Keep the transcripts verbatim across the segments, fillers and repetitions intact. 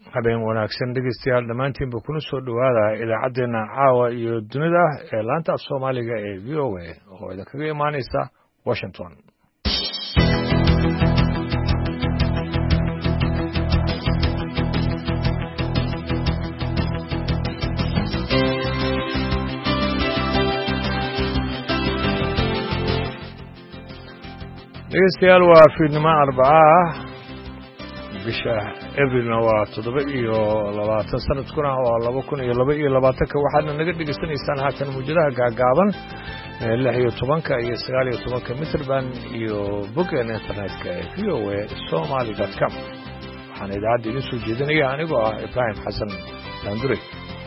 habeen wanaagsan dhegeystayaal dhammaantiinba kuna soo dhowaada idaacaddeenna caawa iyo dunida ee laanta af soomaaliga ee v o a oo idinkaga imaanaysa washington dhegeystayaal waa fiidnimo arbaca bisha abrilna waa toddoba iyo labaatan sanadkuna waa laba kun iyo laba iyo labaatanka waxaadna naga dhegaysanaysaan haatan muujadaha gaagaaban ee lix iyo tobanka iyo sagaal iyo tobanka mitrband iyo boggeena internetka ee v o a somaly dot com waxaana idaacadda idiin soo jeedinaya anigoo ah ibraahim xasan daandure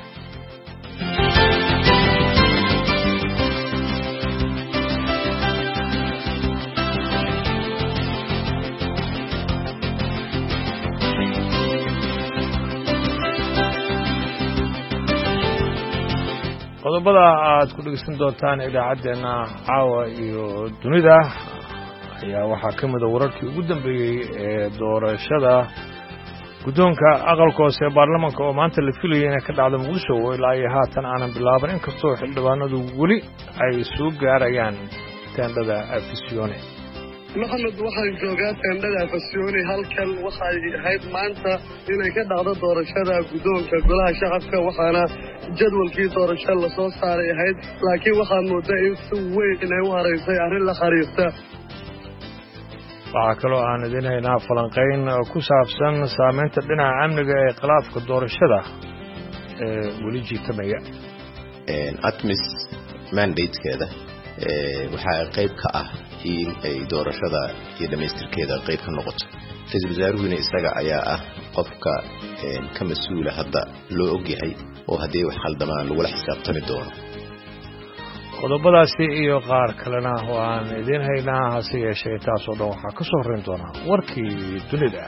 qodobada aad ku dhegeysan doontaan idaacaddeenna caawa iyo dunida ayaa waxaa ka mida wararkii ugu dambeeyey ee doorashada guddoonka aqalka hoose ee baarlamaanka oo maanta la filayay inay ka dhacdo muqdisho ilaa iyo haatan aanan bilaaban inkastoo xildhibaanadu weli ay soo gaarayaan teendhada afisyoone maxamed waxaan joogaa teendhada afasyoone halkan waxay ahayd maanta inay ka dhacdo doorashada guddoonka golaha shacabka waxaana jadwalkii doorasho lasoo saaray ahayd laakiin waxaad mooddaa in si weyn ay u haraysay arrin la xiriirta waxaa kaloo aan idiin haynaa falanqayn ku saabsan saamaynta dhinaca amniga ee khilaafka doorashada ee weli jiitamaya atmis mandatekeeda waxaa qayb ka ah in ay doorashada iyo dhammaystirkeeda qayb ka noqoto ra-iisul wasaaruhuna isaga ayaa ah qofka ka mas-uula hadda loo ogyahay oo haddii wax khaldamaan lagula xisaabtami doono qodobadaasi iyo qaar kalena waan idiin haynaa hase yeeshee taasoo dhan waxaa ka soo horrayn doonaa warkii dunida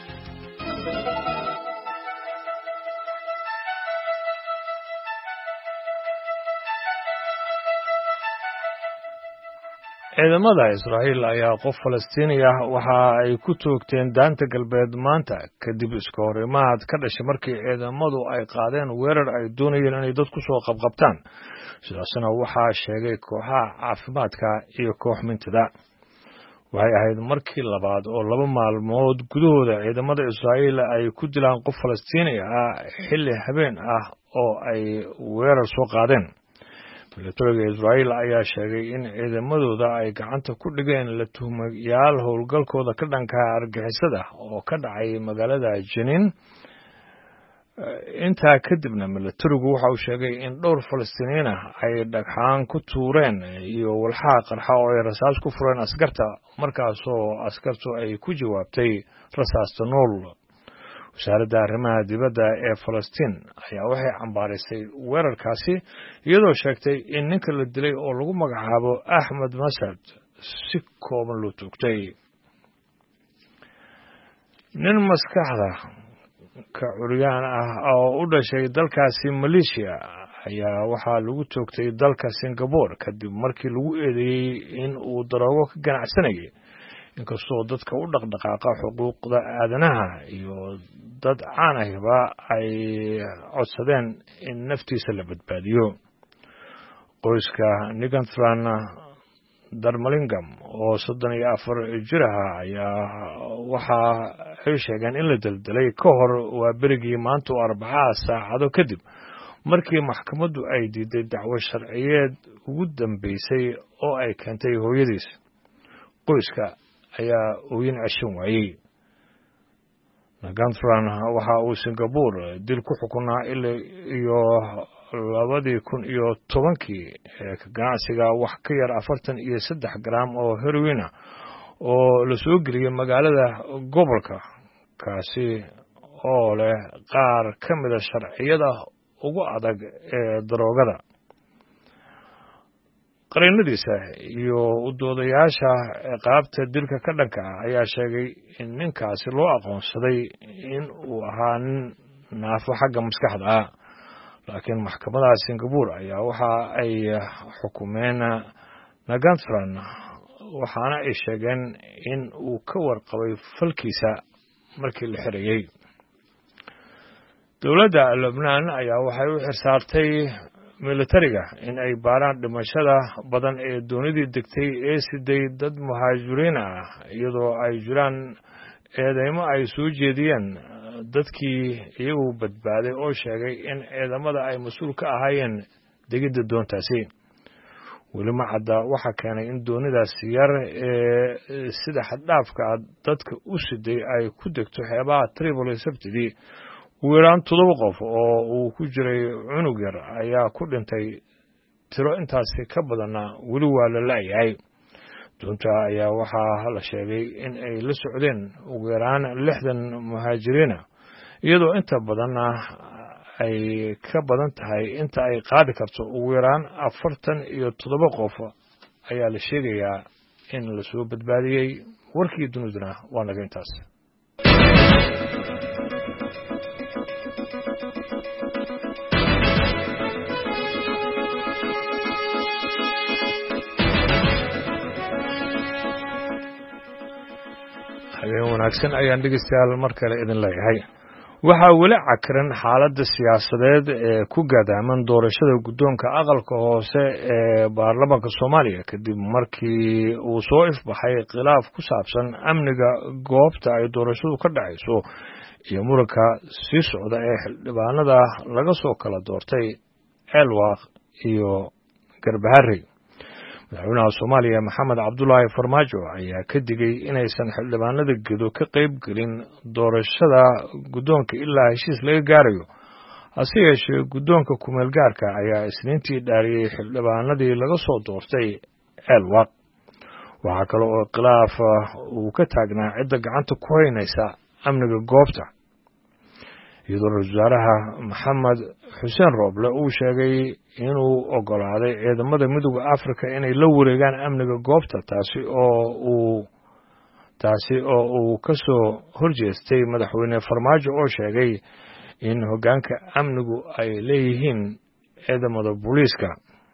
ciidamada israa'iil ayaa qof falastiini ah waxa ay ku toogteen daanta galbeed maanta kadib iska horimaad ka dhashay markii ciidamadu ay qaadeen weerar ay doonayeen inay dad ku soo qabqabtaan sidaasna waxaa sheegay kooxaha caafimaadka iyo koox mintada waxay ahayd markii labaad oo laba maalmood gudahooda ciidamada israa'iil ay ku dilaan qof falastiini ah xilli habeen ah oo ay weerar soo qaadeen milatariga israa'iil ayaa sheegay in ciidamadooda ay gacanta ku dhigeen la tuhmayaal howlgalkooda ka dhanka argixisada oo ka dhacay magaalada janiin intaa kadibna milatarigu waxa uu sheegay in dhowr falastiiniyiin ah ay dhagxaan ku tuureen iyo walxaha qarxa oo ay rasaas ku fureen askarta markaasoo askartu ay ku jawaabtay rasaasta nool wasaaradda arrimaha dibadda ee falastiin ayaa waxay cambaaraysay weerarkaasi iyadoo sheegtay in ninka la dilay oo lagu magacaabo axmed masad si kooban loo toogtay nin maskaxda ka curyaan ah oo u dhashay dalkaasi maleeshiya ayaa waxaa lagu toogtay dalka singabore kadib markii lagu eedeeyey in uu daroogo ka ganacsanayay inkastoo dadka u dhaqdhaqaaqa xuquuqda aadanaha iyo dad caan ahba ay codsadeen in naftiisa la badbaadiyo qoyska niganthran darmalingam oo soddon iyo afar jir ah ayaa waxa ay sheegeen in la deldelay ka hor waa berigii maanta oo arbacaha saacado kadib markii maxkamaddu ay diiday dacwo sharciyeed ugu dambeysay oo ay keentay hooyadiis qoyska ayaa ooyin ceshan waayey niganthran waxa uu singabore dil ku xukunaa ilaa iyo labadii kun iyo tobankii ee ka ganacsiga wax ka yar afartan iyo saddex garaam oo heroina oo la soo geliyey magaalada gobolka kaasi oo leh qaar ka mida sharciyada ugu adag ee daroogada qareennadiisa iyo u doodayaasha qaabta dilka ka dhanka ah ayaa sheegay in ninkaasi loo aqoonsaday in uu ahaa nin naafo xagga maskaxda ah laakiin maxkamadaha singabore ayaa waxa ay xukumeen niganthran waxaana ay sheegeen in uu ka warqabay falkiisa markii la xirayey dowladda Lebanon ayaa waxay u xirsaartay militariga in ay baaraan dhimashada badan ee doonidii degtay ee siday dad muhaajiriin ah iyadoo ay jiraan eedeymo ay soo jeediyeen dadkii iyagu badbaaday oo sheegay in ciidamada ay mas'uul ka ahaayeen degidda doontaasi weli ma cadda waxa keenay in doonidaasi yar ee sida xad-dhaafka dadka u siday ay ku degto xeebaha Tripoli sabtidii ugu yaraan toddoba qof oo uu ku jiray cunug yar ayaa ku dhintay tiro intaasi ka badanna weli waa la la'yahay doonta ayaa waxaa la sheegay in ay la socdeen ugu yaraan lixdan muhaajiriina iyadoo inta badanna ay ka badan tahay inta ay qaadi karto ugu yaraan afartan iyo toddoba qof ayaa la sheegayaa in la soo badbaadiyey warkii duniduna waa naga intaas habeen wanaagsan ayaan dhegeystayaal mar kale idin leeyahay waxaa weli cakiran xaaladda siyaasadeed ee ku gaadaaman doorashada guddoonka aqalka hoose ee baarlamaanka Soomaaliya kadib markii uu soo ifbaxay khilaaf ku saabsan amniga goobta ay doorashadu ka dhacayso iyo muranka sii socda ee xildhibaanada laga soo kala doortay Elwaq iyo Garbaharey madaxweynaha Soomaaliya Maxamed Cabdullaahi Farmaajo ayaa ka digay inaysan xildhibaanada gedo ka qayb gelin doorashada guddoonka ilaa heshiis laga gaarayo hase yeeshee guddoonka kumeel gaarka ayaa isniintii dhaariyey xildhibaanadii laga soo doortay Elwaq waxaa kale oo khilaaf uu ka taagnaa cidda gacanta ku haynaysa amniga goobta iyadoo ra-iisul wasaaraha Maxamed Xuseen Rooble uu sheegay inuu ogolaaday ciidamada midowga Afrika inay la wareegaan amniga goobta taasi oo uu taasi oo uu ka soo horjeestay madaxweyne Farmaajo oo sheegay in hoggaanka amnigu ay leeyihiin ciidamada booliiska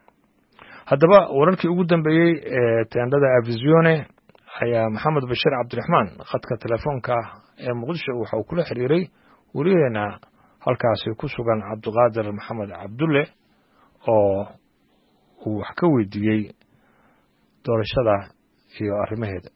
haddaba wararkii ugu dambeeyey ee teendhada Avizione ayaa Maxamed Bashir Cabdiraxmaan khadka telefoonka ee Muqdisho waxa uu kula xiriiray weligeena halkaasi ku sugan Cabdiqaadir Maxamed Cabdulle oo uu wax ka weydiiyey doorashada iyo arrimaheeda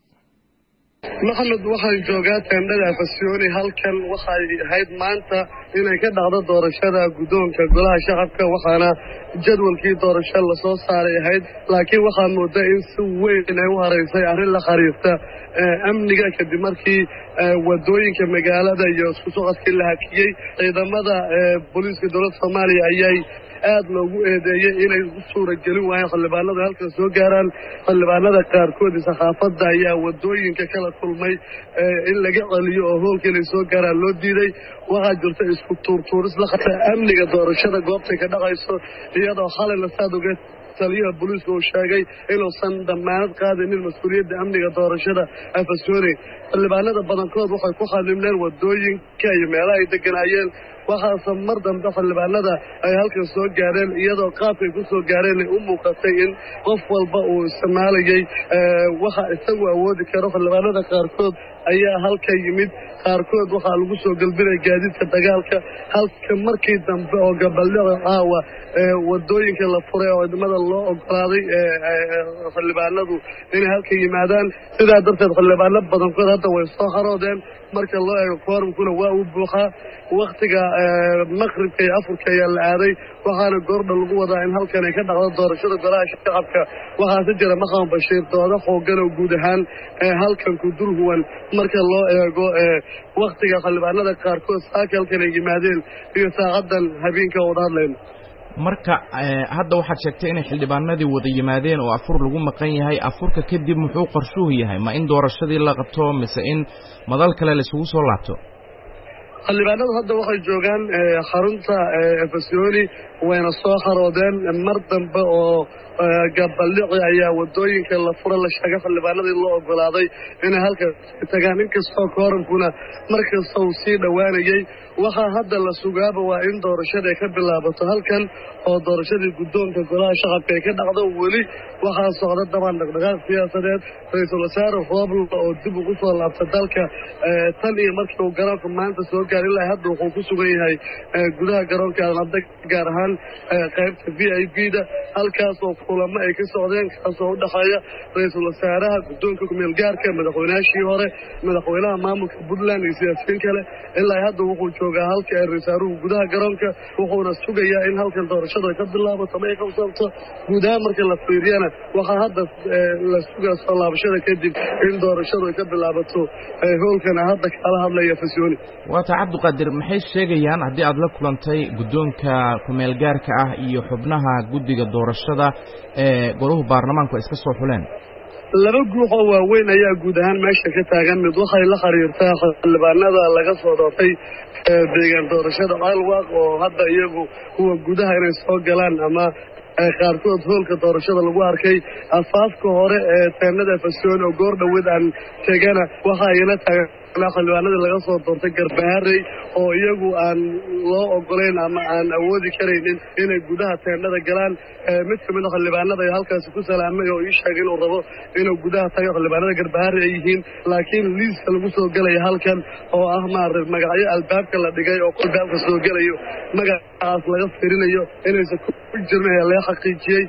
maxamed waxaan joogaa teendhada Avizione halkan waxay ahayd maanta inay ka dhacdo doorashada guddoonka golaha shacabka waxaana jadwalkii doorasho la soo saaray ahayd laakiin waxaa moodaa in si weyn ay u hareysay arrin la xiriirta amniga kadib markii wadooyinka magaalada iyo isku socodkii la hakiyey ciidamada booliiska dowladda Soomaaliya ayay aad loogu eedeeyay inay u suura gelin waayeen xildhibaanada halkan soo gaaraan xildhibaanada qaarkood saxaafadda ayaa wadooyinka kala kulmay in laga celiyo oo hoolka inay soo gaaraan loo diiday waxaa jirta isku tuurtuuris la qabta amniga doorashada goobta ka dhacayso iyadoo xalay la saad ogeed taliyaha booliiska uu sheegay inuusan damaanad qaadanin mas'uuliyadda amniga doorashada Avizione xildhibaanada badankood waxay ku xalimleen wadooyinka iyo meelaha ay deganaayeen waxaase mar dambe xildhibaanada ay halkan soo gaareen iyadoo qaabkay ku soo gaareen ay u muuqatay in qof walba uu isticmaalayay waxa isagu awoodi karo xildhibaanada qaarkood ayaa halka yimid qaarkood waxaa lagu soo galbinay gaadiidka dagaalka halka markii dambe oo gabaldhaca caawa wadooyinka la furay oo ciidamada loo ogolaaday xildhibaanadu inay halka yimaadaan sidaa darteed xildhibaano badankood hadda way soo haroodeen marka loo eego foorumkuna waa uu buuxaa waktiga maqribka iyo afurka ayaa la aaday waxaana goordha lagu wadaa in halkan ay ka dhacdo doorashada golaha shacabka waxaase jira Maxamed Bashiir dooda xoogan oo guud ahaan halkan ku durhuwan marka loo eego waktiga xildhibaanada qaarkood saaka halkan ay yimaadeen iyo saacadan habeenka oo hadlayno marka hadda waxaad sheegtay in xildhibaanadii wada yimaadeen oo afur lagu maqan yahay afurka kadib muxuu qorshuhu yahay ma in doorashadii la qabto mise in madal kale la isugu soo laabto xildhibaanadu hadda waxay joogaan xarunta Avizione wayna soo xaroodeen mar dambe oo gabaldhici ayaa wadooyinka la fura la sheegay xildhibaanadii loo ogolaaday inay halkaas tagaan inkastoo koorankuna markasta uu sii dhowaanayay waxaa hadda la sugaaba waa in doorashada ay ka bilaabato halkan oo doorashadii guddoonka golaha shacabka ay ka dhacdo weli waxaa socda dabaan dhaqdhaqaaq siyaasadeed ra-iisul wasaare Rooble oo dib ugu soo laabta dalka tan iyo markii uu garoonka maanta soo wafdigan ilaa hadda wuxuu ku sugan yahay gudaha garoonka aadan gaar ahaan qaybta v I P da halkaasoo kulamo ay ka socdeen kaasoo u dhexeeya ra-iisul wasaaraha guddoonka kumeel gaarka madaxweynaashii hore madaxweynaha maamulka puntland iyo siyaasiyiin kale ilaa hadda wuxuu joogaa halka ee ra-iisaaruhu gudaha garoonka wuxuuna sugayaa in halkan doorashada ka bilaabato ama ay qabsanto guud ahaan marka la fiiriyana waxaa hadda la sugaa soo laabashada kadib in doorashadu ay ka bilaabato howlkana hadda kala hadlaya fasyooni waata cabdiqaadir maxay sheegayaan haddii aad la kulantay guddoonka kumeel gaarka ah iyo xubnaha guddiga doorashada ee goluhu baarlamaanku ay iska soo xuleen laba guux oo waaweyn ayaa guud ahaan meesha ka taagan mid waxay la xiriirtaa xildhibaanada laga soo doortay deegaan doorashada caalwaaq oo hadda iyagu kuwa gudaha inay soo galaan ama qaarkood hoolka doorashada lagu arkay afaafka hore ee teenada fasyooni oo goor dhaweed aan tegana waxa ayna taagan xildhibaanadii laga soo doortay garbaharey oo iyagu aan loo ogolayn ama aan awoodi karaynin inay gudaha teendhada galaan mid kamid a xildhibaanada ay halkaasi ku salaamay oo ii sheegay inuu rabo inuu gudaha tago xildhibaanada garbaharey ay yihiin laakiin liiska lagu soo gelaya halkan oo ah maarag magacyo albaabka la dhigay oo albaabka soo gelayo magacaas laga firinayo inaysan ku jirin ayaa laga xaqiijiyey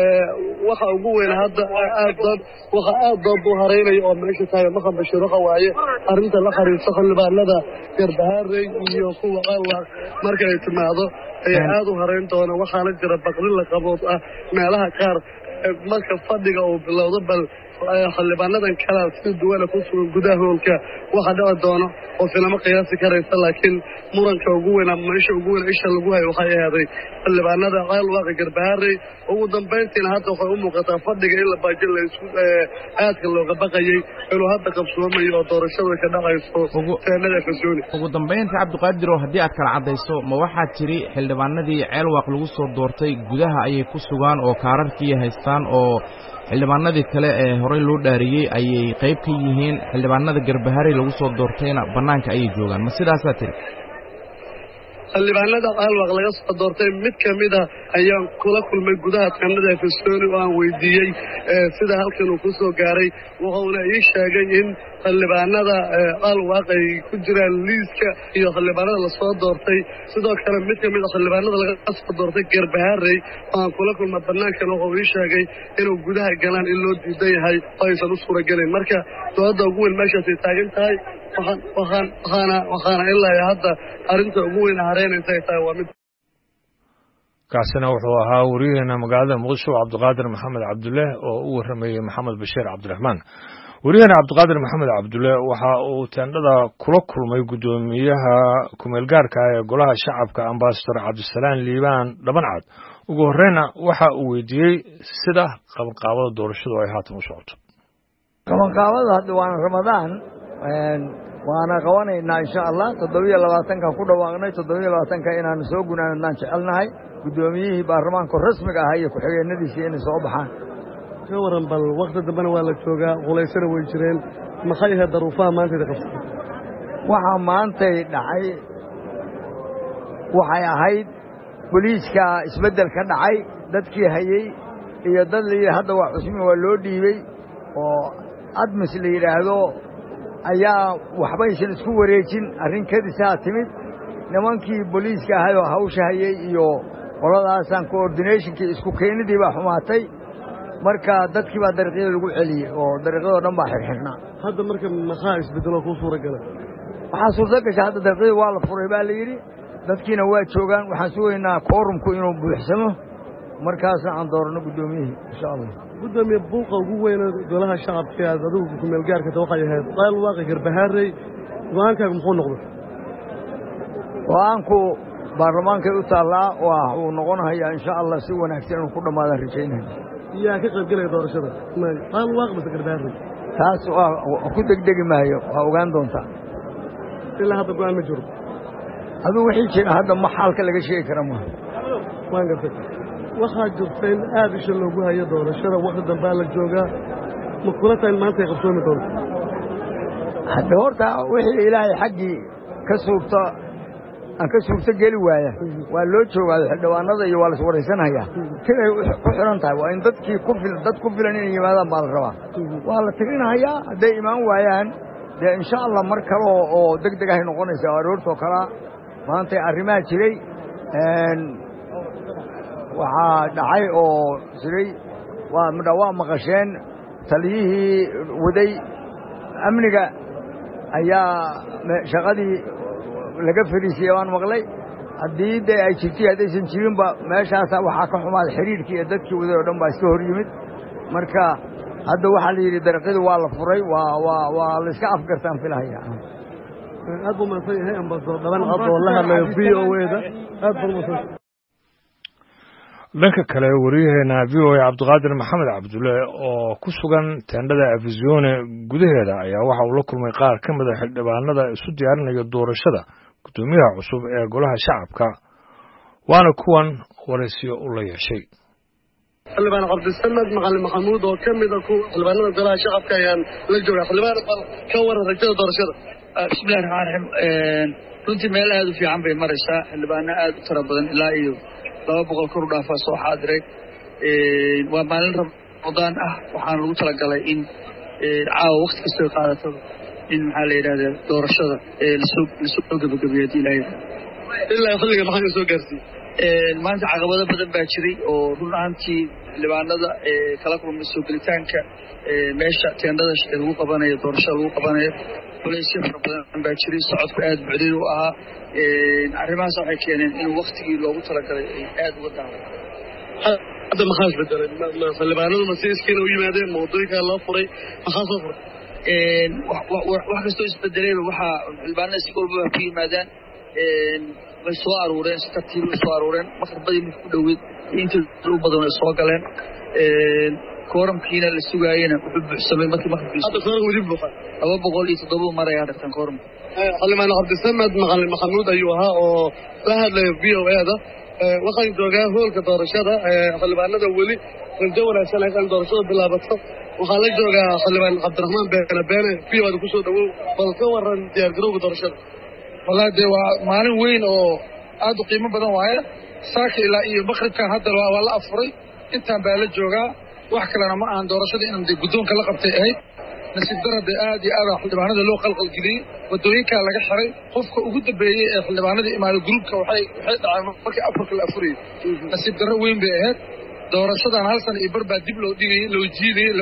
waxa ugu weyn hadda aad dad waxa aad dad u hareynaya oo meesha tahay maqan bashir waxa waaye arrinta la xiriirta xildhibaanada garbaharey iyo kuwa caalwaaq marka ay timaado ayaa aad u hareyn doona waxaana jira baqdin la qabood ah meelaha qaar marka fadhiga uu bilowdo bal xildhibaanadan kala si duwana ku sugan gudaha hoolka waxa dhici doono oo filamo qiyaasi karaysa laakiin muranka ugu weyn ama meesha ugu weyn isha lagu hayo waxay ahaaday xildhibaanada caalwaaq garbaharey ugu dambayntiina hadda waxay u muuqataa fadhiga in la baajin la isku aadka looga baqayay inuu hadda qabsoomayo oo doorashada ka dhacayso teenada fasyooni ugu dambaynta cabdiqaadir oo haddii aad kala caddayso ma waxaa jiri xildhibaanadii ceelwaaq lagu soo doortay gudaha ayay ku sugaan oo kaararkii haystaan oo xildhibaanadii kale ee horey loo dhaariyey ayay qayb ka yihiin xildhibaanada garbaharey lagu soo doortayna bannaanka ayay joogaan ma sidaasaa tiri xildhibaanada caalwaaq laga soo doortay mid kamid a ayaan kula kulmay gudaha teenada fasyooni oo aan weydiiyey sida halkan uu ku soo gaaray wuxuuna ii sheegay in xildhibaanada caalwaaq ay ku jiraan liiska iyo xildhibaanada lasoo doortay sidoo kale mid kamid a xildhibaanada laga soo doortay garbaharey oo aan kula kulma banaankan wuxuu ii sheegay inuu gudaha galaan in loo diidan yahay oo aysan u suuragelin marka dooda ugu weyn meeshaasay taagan tahay waxaan waxaan waxaana waxaana ilaa hadda arrinta ugu weyn hareynaysa ay tahay waa mid kaasina wuxuu ahaa wariyaheena magaalada muqdisho cabdiqaadir maxamed cabdulle oo u warramayey maxamed bashiir cabdiraxmaan wariyaheena cabdiqaadir maxamed cabdulle waxa uu teendhada kula kulmay guddoomiyaha kumeel gaarka ah ee golaha shacabka ambasador cabdisalaan liibaan dhabancad ugu horreyna waxa uu weydiiyey sida qabanqaabada doorashadu ay haatan u socoto qabanqaabada hadda waana ramadaan waana qabanaynaa insha allah toddobiyo labaatanka ku dhawaaqnay toddobiyo labaatanka inaanu soo gunaanadnaan jecelnahay guddoomiyihii baarlamaanka rasmiga ahaa iyo ku-xigeenadiisii inay soo baxaan ka waran bal wakti dambena waa la joogaa qulaysana way jireen maxay ahayd daruufaha maantayda qabsatay waxaa maantay dhacay waxay ahayd boliiska isbeddel ka dhacay dadkii hayey iyo dad la yidhi hadda waa cusmi waa loo dhiibey oo admis la yidhaahdo ayaa waxbaysan isku wareejin arrin kadisaa timid nimankii boliiska ahay oo hawsha hayey iyo qoladaasaan coordinationkii isku keenidii baa xumaatay marka dadkii baa dariiqyada lagu celiyey oo dariiqyadoo dhan baa xirxirnaa hadda marka maxaa isbeddeloo kuu suura gala waxaa suurto gasha hadda dariiqyadii waa la furay baa la yidhi dadkiina waa joogaan waxaan sugaynaa koorumku inuu buuxsamo markaasna aan doorano guddoomiyihii insha allah gudoomiye buuqa ugu weyn golaha shacabka aad adigu kumeel gaarka waxay ahayd caalwaaq garbaharey go-aankaagu muxuu noqday go-aanku baarlamaankay u taallaa waa uu noqonayaa insha allah si wanaagsan inuu ku dhammaadaan rajaynaya yaa ka qayb gelaya doorashada caalwaaq base garbaharey taas waa ku degdegi maayo waa ogaan doontaa ilaa hadda go-aan ma jiro aduu wixii jira hadda ma xaalka laga sheegi kara maaha waan gartay waxaa jirta in aad isha loogu hayo doorashada wakti dambaa la joogaa ma kula tahay maanta ay qabsoomi doonto hadda horta wixii ilaahay xaggii ka suurto aan ka suurto geli waaya waa loo joogaado xildhibaanada iyo waa la iswaraysanhayaa siday ku xihan tahay waa in dadkii ku fil dad ku filan inay yimaadaan baa la rabaa waa la tirinahayaa hadday imaan waayaan dee insha allah mar kale oo oo deg deg ahay noqonaysaa aroortoo kalea maantay arrimaha jiray waxaa dhacay oo jiray waa midha waa maqasheen taliyihii waday amniga ayaa shaqadii laga fariisiyey waan maqlay haddii dee ay jirtay haddaysan jirinba meeshaasa waxaa ka xumaaday xiriirkii iyo dadkii waday oo dhan baa iska hor yimid marka hadda waxaa la yidhi dariiqadii waa la furay waa waa waa la iska afgartaan filahaya aad buu mahadsan yahay ambasador dhaban cad oo la hadlayo v o eda aad buu mahadsan dhanka kale wariyaheena v o a cabdiqaadir maxamed cabdulle oo ku sugan teendhada afisyoone gudaheeda ayaa waxa uu la kulmay qaar ka mid a xildhibaanada isu diyaarinaya doorashada guddoomiyaha cusub ee golaha shacabka waana kuwan waraysiyo u la yeeshay xildhibaan cabdisamed macalin maxamuud oo ka mid a ku xildhibaanada golaha shacabka ayaan la joogaa xildhibaan ka waran rajada doorashada bismillahi raxmaan raxiim runtii meel aad u fiican bay maraysaa xildhibaano aad u tira badan ilaa iyo laba boqol kor u dhaafaa soo xaadiray waa maalin ramadaan ah waxaana lagu talagalay in caawa wakti kastoo qaadato in maxaa la yidhahda doorashada lasoo lasoo gabagabeeyo hadii ilaahay ilaa xilliga maxaa soo gaarsiiyey maanta caqabado badan baa jiray oo run ahaantii xildhibaanada kala kulmay soo gelitaanka meesha teendhada lagu qabanayo doorashada lagu qabanayo bolaysyo fara badan baa jiray socodku aad bucday u ahaa arrimahaas waxay keeneen inuu waktigii loogu talagalay ay aad uga daaday hadda maxaa isbedelay xildhibaanadu masiiskiina u yimaadeen mawduuckaa loo furay maxaa soo furay wax kastoo isbedelayba waxaa xildhibaanada si walbaba ku yimaadaan way soo aruureen si tartiib way soo aruureen maqribadii mid ku dhoweyd inta u badan ay soo galeen kooramkiina la sugaayena wuxuu buuxsamay markii maqribkiisa hadda kooram weli buuxa laba boqol iyo toddoba mar ayaa dhigtan kooramka xildhibaan cabdisamed macalin maxamuud ayuu ahaa oo la hadlaya v o eda waxaan joogaa hoolka doorashada xildhibaanada weli rajo wanaagsan in doorashada bilaabato waxaa la joogaa xildhibaan cabdiraxmaan beene beene v o eda kusoo dhawow bal ka waran diyaargarowga doorashada wallahi dee waa maalin weyn oo aad u qiimo badan waaye saaka ilaa iyo maqribkan hadda waa la afuray intaan baa la joogaa wax kalena ma ahan doorashada inaan dee guddoonka la qabtay ahayd nasiib dara dee aad iyo aada xildhibaanada loo qalqalgeliyey waddooyinkaa laga xiray qofka ugu dambeeyey ee xildhibaanada imaaday gruubka waxay waxay dhaceen markii afarka la afurayay nasiib darro weyn bay ahayd doorashadan hal sana iyo bar baa dib loo dhigayay loo jiidayey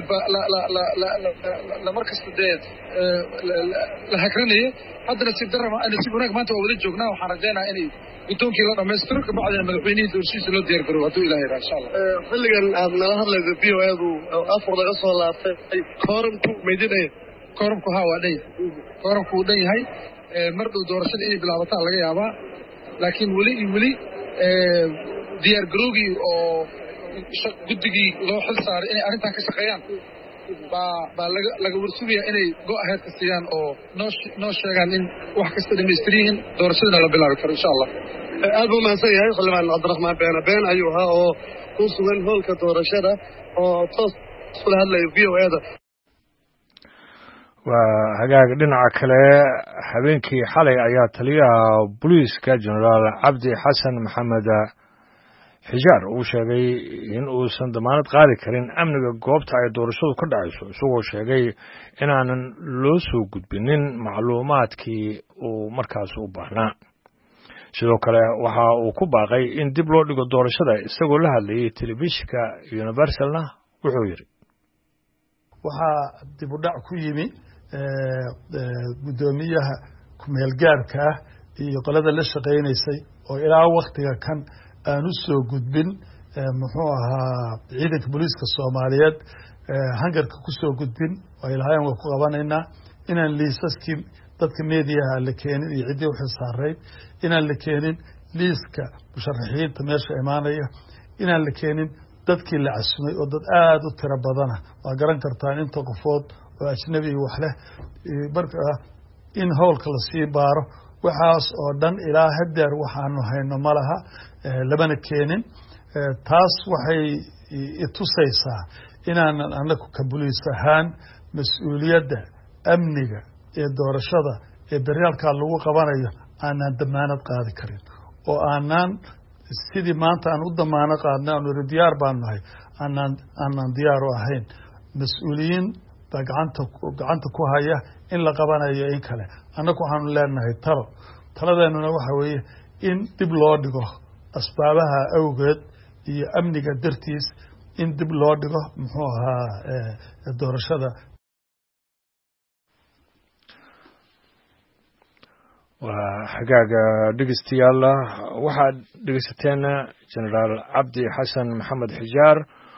lamar kasta dee la hagranayay hadda nasiib darra nasiib wanaag maanta waa wada joognaa waxaan rajaynaha inay guddoonkii la dhamaystiro kabacdina madaxweynihii doorashiisa loo diyaar garow hadduu ilaha yidhaha insha allah xilligan aad nala hadlaysa v o edu afur laga soo laabtay kooramku maydinaya kooramku haa waa dhan yahay kooramku wuu dhan yahay mar dhow doorashada inay bilaabataa laga yaabaa laakiin weli iyo weli diyaar garowgii oo guddigii loo xil saaray inay arrintan ka shaqeeyaan baa baa laga laga warsugaya inay go-aheedka siiyaan oo noo noo sheegaan in wax kasta dhamaystir yihiin doorashadana la bilaabi karo insha allah aad buu mahadsan yahay xildhibaan cabdiraxmaan beene been ayuu ahaa oo ku sugan hoolka doorashada oo toos kula hadlaya v o eda waa hagaag dhinaca kale habeenkii xalay ayaa taliyaha booliiska jenaraal cabdi xasan maxamed xijaar uu sheegay in uusan damaanad qaadi karin amniga goobta ay doorashadu ka dhacayso isagoo sheegay inaanan loo soo gudbinin macluumaadkii uu markaas u baahnaa sidoo kale waxa uu ku baaqay in dib loo dhigo doorashada isagoo la hadlayay telefishinka universalna wuxuu yidhi waxaa dib u dhac ku yimi guddoomiyaha ku-meelgaarka ah iyo qolada la shaqaynaysay oo ilaa waktiga kan aan u soo gudbin muxuu ahaa ciidanka booliiska soomaaliyeed hangarka ku soo gudbin ay lahaayeen waa ku qabanaynaa inaan liisaskii dadka mediaha la keenin iyo ciddii u xilsaarayd inaan la keenin liiska musharaxiinta meesha imaanaya inaan la keenin dadkii la casumay oo dad aada u tiro badana waa garan kartaan inta qofood oo ajnabi wax leh markaa in howlka lasii baaro waxaas oo dhan ilaa hadeer waxaanu hayno ma laha labana keenin taas waxay itusaysaa inaanan anagu ka buliis ahaan mas-uuliyadda amniga ee doorashada ee daryaalkaa lagu qabanayo aanaan damaanad qaadi karin oo aanaan sidii maanta aan u damaano qaadnay aanu iri diyaar baan nahay aanaan aanaan diyaar u ahayn mas-uuliyiin baa gacanta gacanta ku haya in la qabanayo in kale annagu waxaanu leenahay talo taladeennuna waxa weeye in dib loo dhigo asbaabaha awgeed iyo amniga dartiis in dib loo dhigo muxuu ahaa doorashada. waa xagaaga dhegeystayaal waxaad dhegeysateen generaal cabdi xasan maxamed xijaar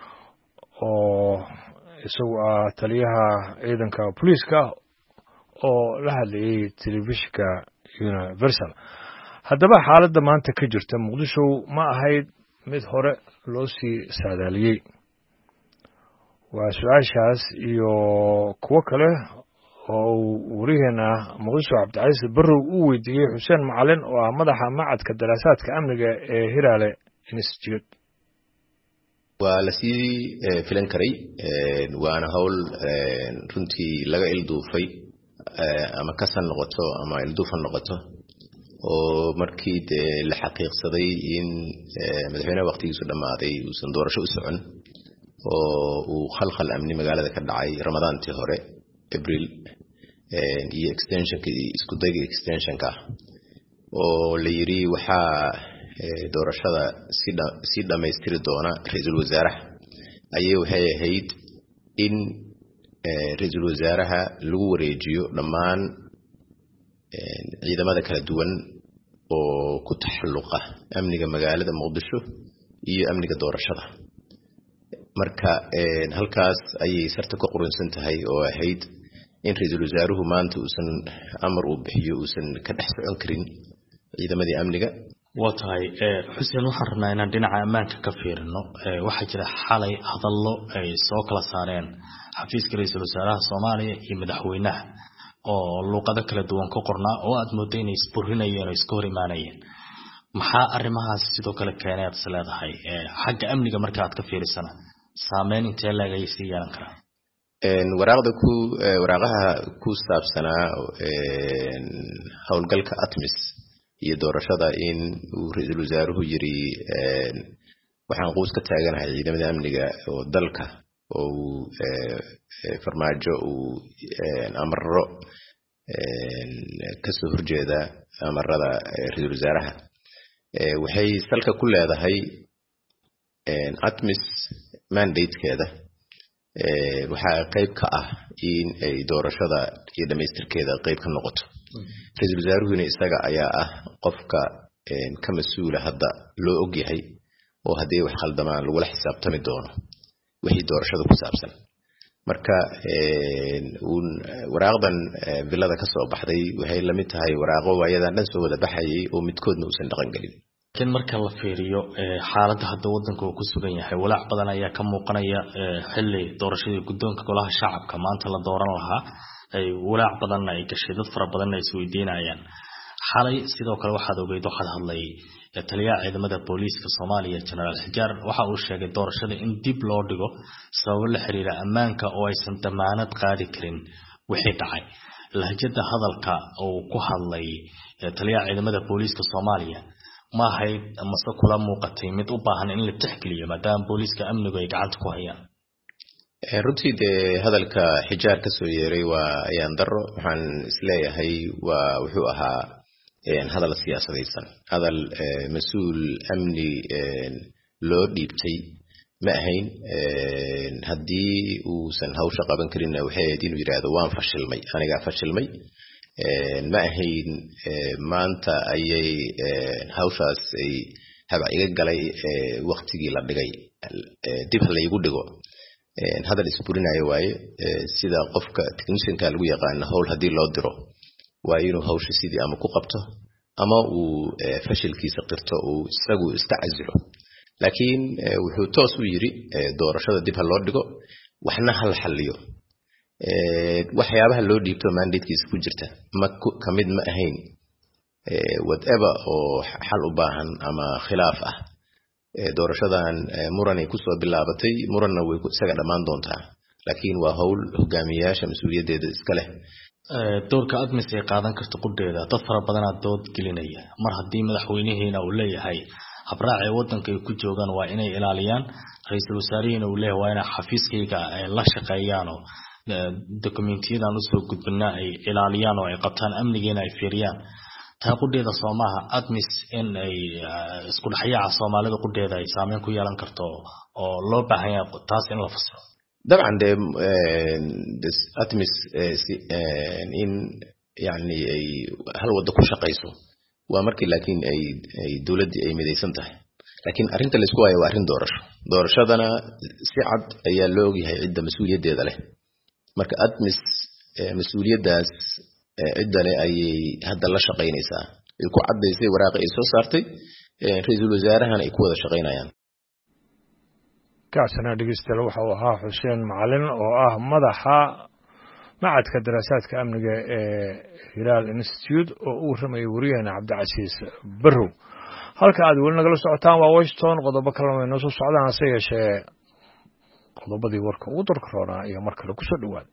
oo isagu ah taliyaha ciidanka booliiska oo la hadlayay telefishinka universal. haddaba xaaladda maanta ka jirta muqdisho ma ahayd mid hore loo sii saadaaliyey? waa su-aashaas iyo kuwo kale oo uu wariyaheena muqdisho cabdicasiis barrow uu weydiiyey xuseen macalin oo ah madaxa macadka daraasaadka amniga ee Hiraale Institute. waa la sii filan karay waana hawl runtii laga ilduufay ama kasan noqoto ama ilduufan noqoto oo markii dee la xaqiiqsaday in madaxweynaha waqtigiisu dhammaaday uusan doorasho u socon oo uu khalkhal amni magaalada ka dhacay ramadaantii hore April iyo extensionka isku dayga extensionka oo la yiri waxa doorashada si dhameystiri doona ra'iisul wasaaraha ayay waxay ahayd in ra'iisul wasaaraha lagu wareejiyo dhammaan ciidamada kala duwan oo ku taxalluqa amniga magaalada Muqdisho iyo amniga doorashada. marka halkaas ayay sarta ku qoransan tahay oo ahayd in ra'iisul wasaaruhu maanta uusan amar u bixiyo uusan ka dhex socon karin ciidamadii amniga. waa tahay xuseen waxaan rabnaa inaan dhinaca ammaanka ka fiirino waxaa jira xalay hadallo ay soo kala saareen xafiiska ra'iisul wasaaraha Soomaaliya iyo madaxweynaha oo luqado kala duwan ku qornaa oo aad mooday inay isburinayeen oo iska hor imaanayeen. maxaa arrimahaas sidoo kale keenay aad isleedahay xagga amniga marka aad ka fiirisana saameyn intee laga yeelan yeelan karaa? waraaqda ku waraaqaha ku saabsanaa howlgalka Atmis iyo doorashada in uu ra'iisul wasaaruhu yiri waxaan qoys ka taaganahay ciidamada amniga oo dalka oo farmaajo uu amarro ka soo horjeeda amarada ra'iisul wasaaraha waxay salka ku leedahay Atmis mandate-keeda waxa qayb ka ah in ay doorashada iyo dhameystirkeeda qayb ka noqoto. ra'iisul wasaaruhuna isaga ayaa ah qofka ka mas'uula hadda loo og yahay oo haddii wax khaldamaan lagu la xisaabtami doono wixii doorashada ku saabsan. marka uun waraaqdan bilada ka soo baxday waxay la mid tahay waraaqo waayadan dhan soo wada baxayay oo midkoodna uusan dhaqan galin. laakiin marka la fiiriyo xaaladda hadda waddanka uu ku sugan yahay walaac badan ayaa ka muuqanaya xilli doorashadii guddoonka golaha shacabka maanta la dooran lahaa ay walaac badan ay gashay dad fara badan ay isweydiinayaan. xalay sidoo kale waxaad ogeyd waxaad hadlay taliyaha ciidamada booliiska Soomaaliya Generaal Xijaar waxa uu sheegay doorashada in dib loo dhigo sabab la xiriira ammaanka oo aysan damaanad qaadi karin wixii dhacay. lahjada hadalka oo ku hadlay taliyaha ciidamada booliiska Soomaaliya ma ahayd ama se kula muuqatay mid u baahan in la tixgeliyo maadaama booliiska amnigu ay gacanta ku hayaan? runtii dee hadalka Xijaar ka soo yeeray waa ayaan daro waxaan isleeyahay waa wuxuu ahaa hadal siyaasadaysan hadal mas'uul amni loo dhiibtay ma ahayn. haddii uusan hawsha qaban karin waxay ahayd inuu yiraahdo waan fashilmay aniga fashilmay ma ahayn maanta ayay hawshaas ay haba iga galay waqtigii la dhigay dib la igu dhigo hadal isburinayo waaye sida qofka technicianka lagu yaqaan hawl hadii loo diro waa inuu hawsha sidii ama ku qabto ama uu fashilkiisa qirto uu isagu istacazilo. laakiin wuxuu toos u yiri doorashada dib loo dhigo waxna hal xalliyo waxyaabaha loo dhiibto mandate-kiisa ku jirta ma kamid ma ahayn whatever oo xal u baahan ama khilaaf ah. doorashadan muran ay ku soo bilaabatay muranna way isaga dhamaan doontaa laakiin waa hawl hogaamiyayaasha mas'uuliyadeeda iska leh. doorka Atmis ay qaadan karto qudheeda dad fara badan aad dood gelinaya mar haddii madaxweynaheena uu leeyahay habraaca waddanka ay ku joogaan waa inay ilaaliyaan ra'iisul wasaarihiina uu leeyahay waa inay xafiiskayga la shaqeeyaan oo dokumentiyadaan usoo gudbinaa ay ilaaliyaan oo ay qabtaan amnigeena ay fiiriyaan taa qudheeda Soomaha admis in ay isku dhaxyaaca Soomaalida qudheeda ay saameyn ku yeelan karto oo loo baahan yahay taas in la fasiro dabcan de admis in yani ay hal wada ku shaqeyso waa markii laakiin ay ay dawladda ay midaysan tahay laakiin arinta la isku waayo waa arin doorasho doorashadana si cad ayaa loo yahay cidda mas'uuliyadeeda leh marka admis mas'uuliyadaas cidda leh ay hadda la shaqeynaysaa ay ku cadeysay waraaq ay soo saartay ra'iisul wasaarahan ay ku wada shaqeynayaan kaasana dhigeystayaal waxa uu ahaa Xuseen Macalin oo ah madaxa macadka daraasaadka amniga ee Hilaal Institute oo uu ramay wariyana Cabdicasiis Barrow halka aad weli nagala socotaan waa Washington qodobo kale oo inoo soo socdaan se yeeshee qodobadii warka ugu darka roona iyo markale ku soo dhawaad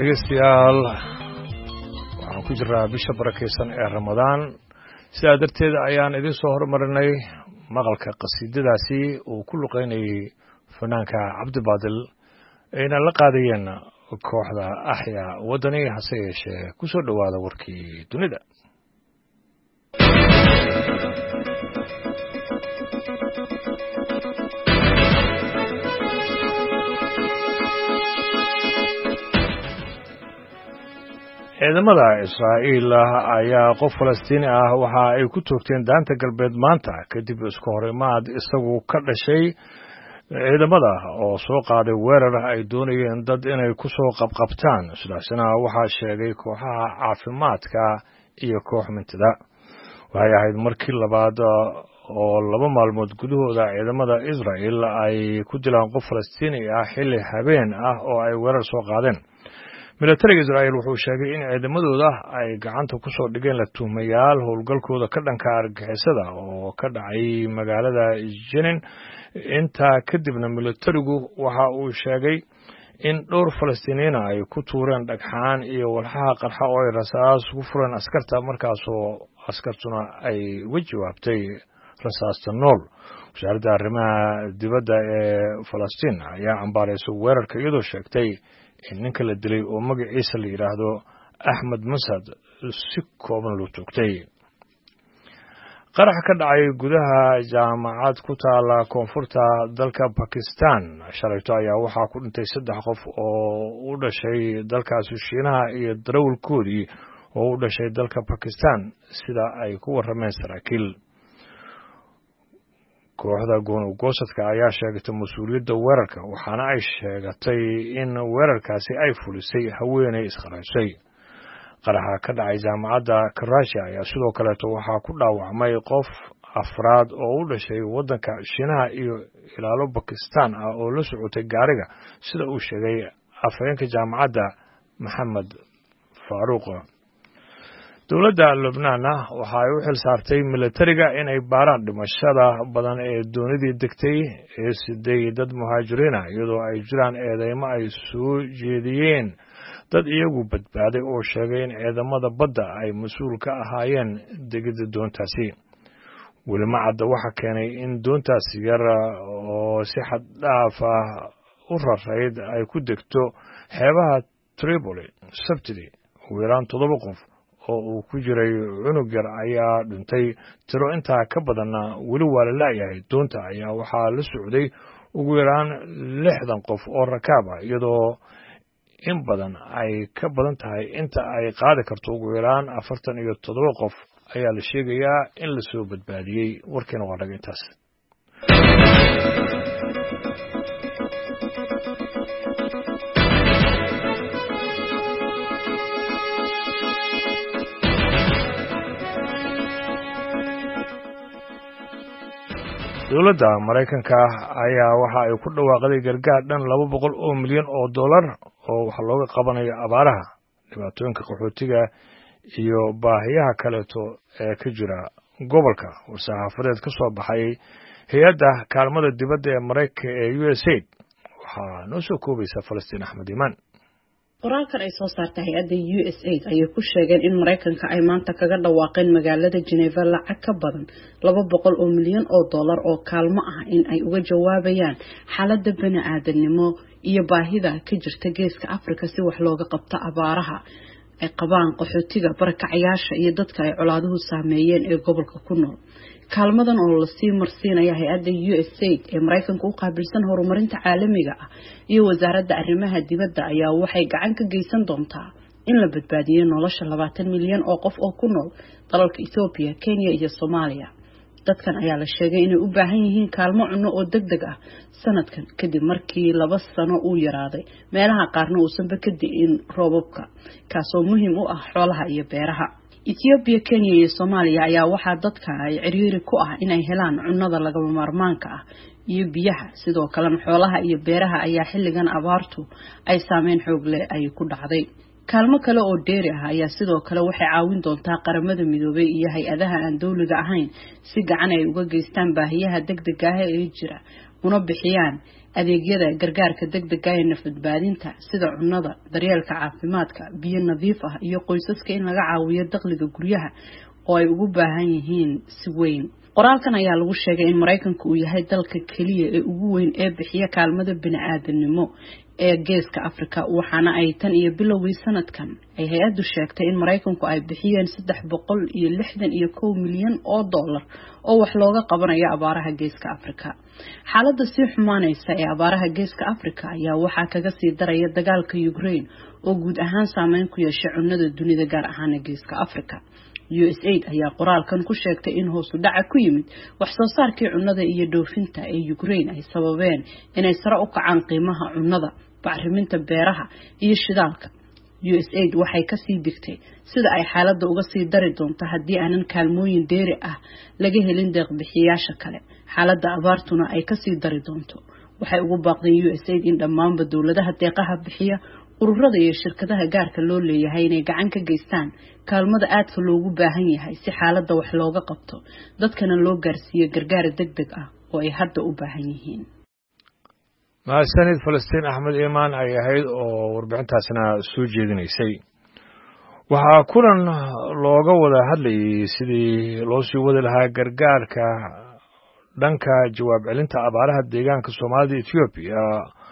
dhegeystayaal waxaan ku jiraa bisha barakeysan ee Ramadaan sidaa darteed ayaan idin soo hormarinay maqalka qasiidadaasi uu ku luqeynayay fanaanka Cabdi Baadil ayna la qaadayeen kooxda Axya Wadani hase yeeshee ku soo dhawaada warkii dunida. ciidamada Israa'iil ayaa qof Falastiini ah waxa ay ku toogteen daanta galbeed maanta kadib isku horimaad isagu ka dhashay ciidamada oo soo qaaday weerar ay doonayeen dad inay ku soo qabqabtaan sidaasna waxa sheegay kooxaha caafimaadka iyo koox mintada waxay ahayd markii labaad oo laba maalmood gudahooda ciidamada Israa'iil ay ku dilaan qof Falastiini ah xilli habeen ah oo ay weerar soo qaadeen. militariga Israa'iil wuxuu sheegay in ciidamadooda ay gacanta ku soo dhigeen la tuhmayaal howlgalkooda ka dhanka argagixisada oo ka dhacay magaalada Jenin. intaa kadibna militarigu waxa uu sheegay in dhowr Falastiiniyiin ay ku tuureen dhagxaan iyo walxaha qarxa oo ay rasaas ku fureen askarta markaasoo askartuna ay uga jawaabtay rasaasta nool. wasaaradda arrimaha dibadda ee Falastiin ayaa cambaaraysay weerarka iyadoo sheegtay in ninka la dilay oo magaciisa la yiraahdo Ahmed Masad si kooban loo toogtay. qarax ka dhacay gudaha jaamacad ku taala koonfurta dalka Pakistan shalayto ayaa waxaa ku dhintay saddex qof oo u dhashay dalkaasi Shiinaha iyo darawalkoodii oo u dhashay dalka Pakistan sida ay ku warrameen saraakiil. kooxda goon-u-goosadka ayaa sheegatay mas-uuliyadda weerarka waxaana ay sheegatay in weerarkaasi ay fulisay haweeney isqaraysay. qaraxa ka dhacay jaamacadda Karachi ayaa sidoo kaleeto waxaa ku dhaawacmay qof afraad oo u dhashay waddanka Shiinaha iyo ilaalo Pakistan ah oo la socotay gaariga sida uu sheegay afhayeenka jaamacadda Maxamed Faaruq. dowladda Lebanon waxa ay u xil saartay militariga inay baaraan dhimashada badan ee doonidii degtay ee siday dad muhaajiriin ah iyadoo ay jiraan eedeymo ay soo jeediyeen dad iyagu badbaaday oo sheegay in ciidamada badda ay mas'uul ka ahaayeen degida doontaasi. weli ma cadda waxa keenay in doontaasi yar oo si xad dhaaf ah u rarayd ay ku degto xeebaha Tripoli Sabtidii. ugu yaraan toddoba qof oo uu ku jiray cunug yar ayaa dhintay. tiro intaa ka badanna weli waa la laayahay. doonta ayaa waxaa la socday ugu yaraan lixdan qof oo rakaab ah iyadoo in badan ay ka badan tahay inta ay qaadi karto. ugu yaraan afartan iyo toddoba qof ayaa la sheegayaa in la soo badbaadiyey. warkiina waa dhaga intaas. dowladda Mareykanka ayaa waxa ay ku dhawaaqday gargaar dhan laba boqol oo milyan oo dollar oo wax looga qabanayo abaaraha, dhibaatooyinka qaxootiga iyo baahiyaha kaleeto ee ka jira gobolka. war-saxaafadeed ka soo baxay hay-adda kaalmada dibadda ee Mareykanka ee U S A I D waxaa noo soo koobaysa Falastiin Axmed Imaan. qoraalkan ay soo saartay hay-adda U S A I D ayay ku sheegeen in Mareykanka ay maanta kaga dhawaaqeen magaalada Geneva lacag ka badan laba boqol oo milyan oo dollar oo kaalmo ah in ay uga jawaabayaan xaaladda bini'aadanimo iyo baahida ka jirta geeska Afrika si wax looga qabto abaaraha ay qabaan qaxootiga, barakacayaasha iyo dadka ay colaaduhu saameeyeen ee gobolka ku nool. kaalmadan oo la sii marsiinaya hay-adda U S A I D ee Mareykanka u qaabilsan horumarinta caalamiga ah iyo wasaaradda arrimaha dibadda ayaa waxay gacan ka geysan doontaa in la badbaadiyo nolosha labaatan milyan oo qof oo ku nool dalalka Ethiopia, Kenya iyo Soomaaliya. dadkan ayaa la sheegay inay u baahan yihiin kaalmo cunno oo degdeg ah sanadkan kadib markii laba sano uu yaraaday meelaha qaarna uusanba ka di'in roobabka kaasoo muhiim u ah xoolaha iyo beeraha. Ethiopia, Kenya iyo Soomaaliya ayaa waxaa dadka ay ciriiri ku ah inay helaan cunnada lagama maarmaanka ah iyo biyaha. sidoo kale xoolaha iyo beeraha ayaa xilligan abaartu ay saameyn xoog leh ay ku dhacday. kaalmo kale oo dheeri ah ayaa sidoo kale waxay caawin doontaa qaramada midoobay iyo hay-adaha aan dawliga ahayn si gacan ay uga geystaan baahiyaha degdega ah ee jira una bixiyaan adeegyada gargaarka degdega ee nafadbaadinta sida cunnada, daryeelka caafimaadka, biyo nadiif ah iyo qoysaska in laga caawiyo dakhliga guryaha oo ay ugu baahan yihiin si weyn. qoraalkan ayaa lagu sheegay in Mareykanku uu yahay dalka kaliya ee ugu weyn ee bixiya kaalmada bini'aadanimo ee geeska Afrika, waxaana ay tan iyo bilowgii sanadkan ay hay'addu sheegtay in Mareykanku ay bixiyeen saddex boqol iyo lixdan iyo kow milyan oo dollar oo wax looga qabanayo abaaraha geeska Afrika. xaaladda sii xumaanaysa ee abaaraha geeska Afrika ayaa waxaa kaga sii daraya dagaalka Ukraine oo guud ahaan saameyn ku yeeshay cunnada dunida gaar ahaan geeska Afrika. U S A I D ayaa qoraalkan ku sheegtay in hoos u dhac ku yimid wax soo saarkii cunnada iyo dhoofinta ee Ukraine ay sababeen inay sare u kacaan qiimaha cunnada, bacriminta beeraha iyo shidaalka. U S A I D waxay ka sii digtay sida ay xaaladda uga sii dari doonto haddii aanan kaalmooyin dheeri ah laga helin deeq bixiyaasha kale. xaaladda abaartuna ay ka sii dari doonto. waxay ugu baaqdeen U S A I D in dhammaanba dawladaha deeqaha bixiya, ururada iyo shirkadaha gaarka loo leeyahay inay gacan ka geystaan kaalmada aadka loogu baahan yahay si xaaladda wax looga qabto, dadkana loo gaarsiiyo gargaar degdeg ah oo ay hadda u baahan yihiin. mahadsanid Falastiin Axmed Iimaan ay ahayd oo warbixintaasna soo jeedinaysay. waxaa kulan looga wada hadlayay sidii loo sii wadi lahaa gargaarka dhanka jawaab celinta abaaraha deegaanka Soomaalida Ethiopia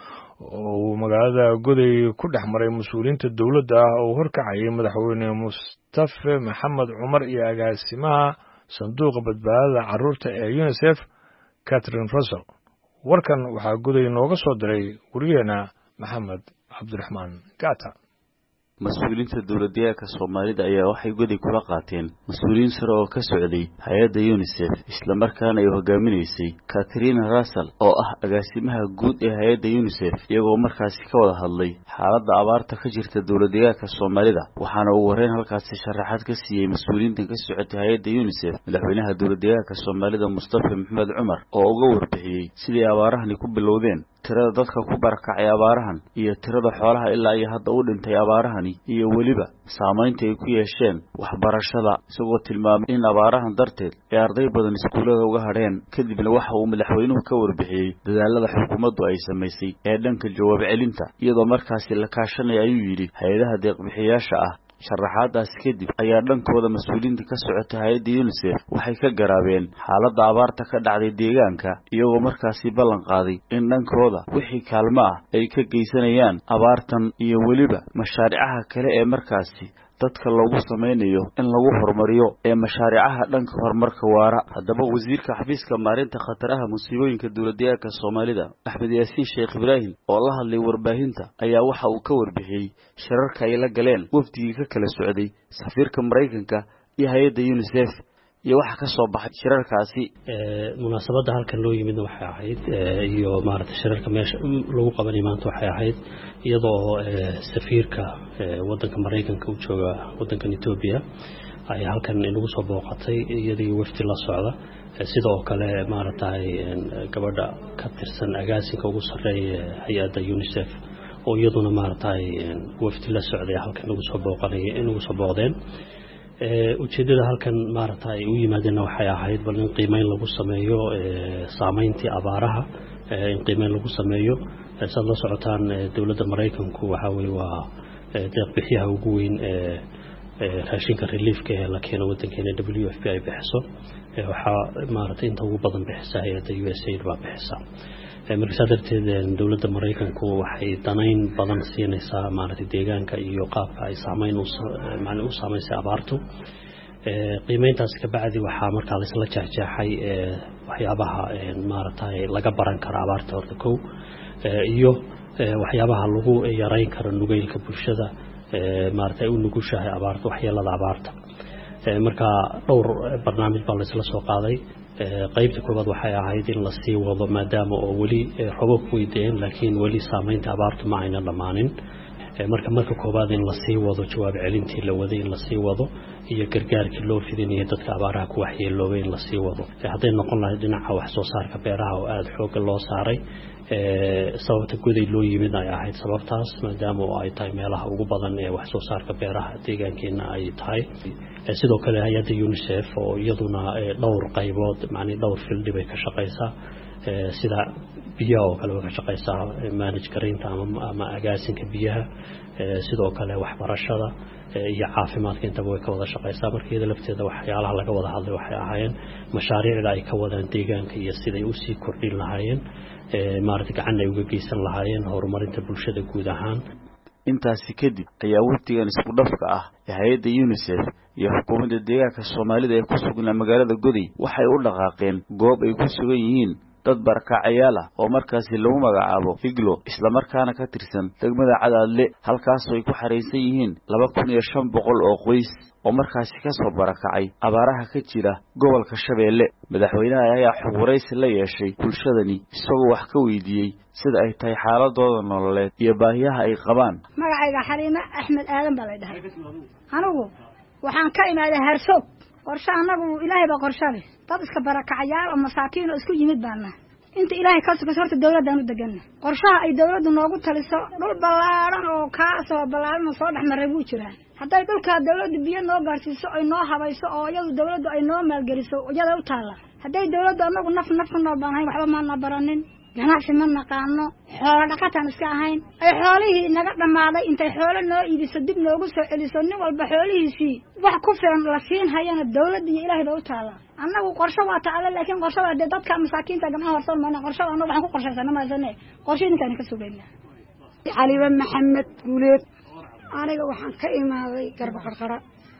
oo magaalada Goday ku dhex maray mas'uuliyiinta dawladda oo horkacayay madaxweyne Mustafa Maxamed Cumar iyo agaasimaha sanduuqa badbaadada carruurta ee UNICEF Catherine Russell. warkan waxaa Goday nooga soo diray wariyeena Maxamed Cabdiraxmaan Gata. mas'uuliyiinta dawladda Soomaalida ayaa waxay Goday kula qaateen mas'uuliyiin sare oo ka socday hay'adda UNICEF isla markaana ay hogaaminaysay Catherine Russell oo ah agaasimaha guud ee hay'adda UNICEF, iyagoo markaasi ka wada hadlay xaaladda abaarta ka jirta dawladda Soomaalida. waxaana uu wareen halkaasi sharaxaad ka siiyay mas'uuliyiinta ka socotay hay'adda UNICEF madaxweynaha dawladda Soomaalida Mustafa Maxamed Cumar oo uga warbixiyay sidii abaarahani ku bilowdeen, tirada dadka ku barakacay abaarahan iyo tirada xoolaha ilaa ay hadda u dhintay abaarahani iyo waliba saameynta ay ku yeesheen waxbarashada, isagoo tilmaamay in abaarahan darteed ay arday badan iskuulada uga hadheen. kadibna waxa uu madaxweynuhu ka warbixiyay dadaalada xukuumaddu ay samaysay ee dhanka jawaab celinta iyadoo markaasi la kaashanaya ayuu yidhi hay'adaha deeq-bixiyaasha ah. sharaxaadaas kadib ayaa dhankooda mas'uuliyiinta ka socota hay'adda UNICEF waxay ka garaabeen xaaladda abaarta ka dhacday deegaanka, iyagoo markaasi ballan qaaday in dhankooda wixii kaalmo ah ay ka geysanayaan abaartan iyo weliba mashaariicaha kale ee markaasi dadka loogu sameynayo in lagu horumariyo ee mashaariicaha dhanka horumarka waara. haddaba wasiirka xafiiska maareynta khataraha musiibooyinka dawladda Soomaalida Axmed Yaasiin Sheekh Ibraahim oo la hadlay warbaahinta ayaa waxa uu ka warbixiyay shirarka ay la galeen wafdigii ka kala socday safiirka Mareykanka iyo hay'adda UNICEF iyo waxa ka soo baxay shirarkaasi. ee munaasabada halkan loo yimid waxay ahayd iyo maaragtay shirarka meesha lagu qabanay maanta waxay ahayd iyadoo safiirka wadanka Mareykanka u jooga wadanka Ethiopia ay halkan inagu soo booqatay iyadii wafdi la socda, sidoo kale maaragtay gabadha ka tirsan agaasinka ugu sareeya hay'adda UNICEF oo iyaduna maaragtay wafdi la socday halkan inagu soo booqanay inagu soo booqdeen. ee ujeedada halkan maaragtay u yimaadeen waxay ahayd bal in qiimeyn lagu sameeyo ee saameyntii abaaraha, ee in qiimeyn lagu sameeyo sad la socotaan dawladda Mareykanku waxa weey waa deeq bixiyaha ugu weyn ee raashinka reliefka ee la keeno wadankeena W F P ay bixiso. waxa maaragtay inta ugu badan bixisa hay'adda U S A I D baa bixisa. markaas darteed dawladda Mareykanku waxay danayn badan siinaysaa maaragtay deegaanka iyo qaabka ay saameyn u macna u saameysay abaartu. ee qiimeyntaas ka bacdi waxa markaa la isla jeexjeexay ee waxyaabaha maaragtay laga baran karo abaarta horta kow iyo waxyaabaha lagu yareyn karo nugeylka bulshada ee maaragtay u nugushahay abaarta waxyeelada abaarta. ee marka dhowr barnaamij baa la isla soo qaaday. qaybta koobaad waxay ahayd in la sii wado maadaama oo wali roobab weydeen laakiin wali saameynta abaartu ma ayna dhamaanin. marka marka koobaad in la sii wado jawaab celintii la waday in la sii wado iyo gargaarkii loo fidinayay dadka abaaraha ku waxyeeloobay in la sii wado. hadday noqon lahayd dhinaca wax soo saarka beeraha oo aad xoog loo saaray ee sababta Goday loo yimid ay ahayd sababtaas maadaama oo ay tahay meelaha ugu badan ee wax soo saarka beeraha deegaankeena ay tahay. sidoo kale hay'adda UNICEF oo iyaduna dhowr qaybood macni dhowr field bay ka shaqeysaa. sida biyaha oo kale way ka shaqaysaa manage gareynta ama ama agaasinka biyaha sidoo kale waxbarashada iyo caafimaadka intaba way ka wada shaqaysaa markii lafteeda waxyaalaha laga wada hadlay waxay ahaayeen mashaariicda ay ka wadaan deegaanka iyo siday u sii kordhin lahaayeen maaragtay gacan ay uga geysan lahaayeen horumarinta bulshada guud ahaan intaasi kadib ayaa waqtigan isku dhafka ah ee hay'adda UNICEF iyo xukuumadda deegaanka Soomaalida ee ku sugan magaalada Goday waxay u dhaqaaqeen goob ay ku sugan yihiin dad barakacayaal ah oo markaasi lagu magacaabo Iglo isla markaana ka tirsan degmada Cadaadle halkaas oo ay ku xareysan yihiin laba kun iyo shan boqol oo qoys oo markaasi ka soo barakacay abaaraha ka jira gobolka Shabeelle madaxweynaha ayaa xogwaraysi la yeeshay bulshadani isagoo wax ka weydiiyay sida ay tahay xaaladooda nololeed iyo baahiyaha ay qabaan magacayga Xaliima Axmed Aadan baa la dhahay anigu waxaan ka imaaday Harsoog qorshe anagu ilaahay baa qorshe dad iska barakacayaal oo masaakiin oo isku yimid baana inta ilaahay ka soo horta dawladda aanu deganna qorshaha ay dawladdu noogu taliso dhul ballaaran oo ka soo ballaaran soo dhaxmaray buu jiraa hadday dhulka dawladdu biyo noo gaarsiiso ay noo habayso oo iyadu dawladdu ay noo maalgeliso iyada u taala hadday dawladdu anagu naf naf noo baahan waxba ma na baranin ganacsi ma naqaano xoolo dhaqataan iska ahayn ay xoolihii naga dhamaaday intay xoolo noo iibiso dib noogu soo celiso nin walba xoolihiisii wax ku filan la siin hayana dawladda iyo ilaahay baa u taala annagu qorshe waa taala laakiin qorshada dadka masaakiinta gamaha horsan ma qorshada anagu waxaan ku qorshaysanaa ma sanay qorsheyntan ka sugeynaa Xaliima Maxamed Guuleed aniga waxaan ka imaaday garba qarqara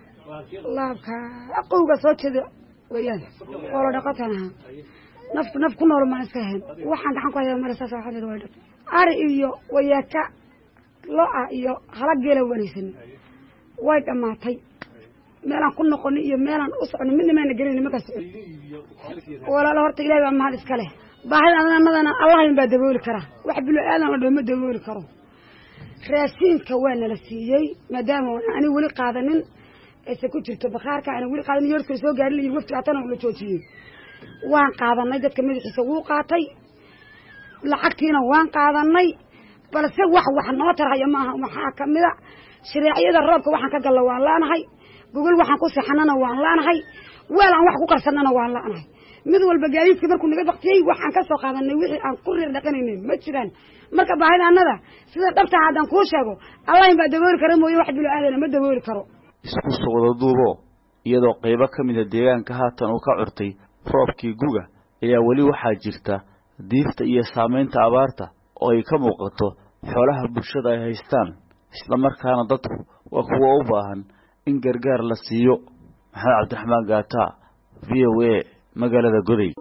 laabka aqowga soo jeeda wayaan xoolo dhaqataan naf naf ku nool ma iska heen waxaan gacan ku hayaa marasa saaxadada way dhab ari iyo wayaka loo iyo hala geela wanaysan way dhamaatay meelan ku noqon iyo meelan u socon midna ma nagelin ma ka socon walaalo horta ilaahay baa mahad iska leh baahida annadana Allah in baa dabooli kara wax bilo aadan oo dhama dabooli karo raasiinka waa nala siiyay maadaama aan wali qaadanin ee ku jirto bakhaarka aan wali qaadanin yorka soo gaarin wafti atana la joojiyay waan qaadanay dadka madaxiisa wuu qaatay lacagtiina waan qaadanay balse wax wax noo taraya maaha waxa kamida shariicada roobka waxaan ka galay waan laanahay gogol waxaan ku saxanana waan laanahay weelaan wax ku qarsanana waan laanahay mid walba gaadiidka markuu naga baqtiyay waxaan ka soo qaadanay wixii aan ku reer dhaqanaynay ma jiraan marka baahidaanada sida dhabta hadan ku sheego Allah in baa dabooli karo mooyo wax bilo aadana ma dabooli karo isku soo wada duubo iyadoo qaybo kamida deegaanka haatan uu ka curtay roobkii guga ayaa wali waxaa jirta diifta iyo saameynta abaarta oo ay ka muuqato xoolaha bulshada ay haystaan isla markaana dadku waa kuwa u baahan in gargaar la siiyo Maxamed Cabdiraxmaan Gaata V O A magaalada Goday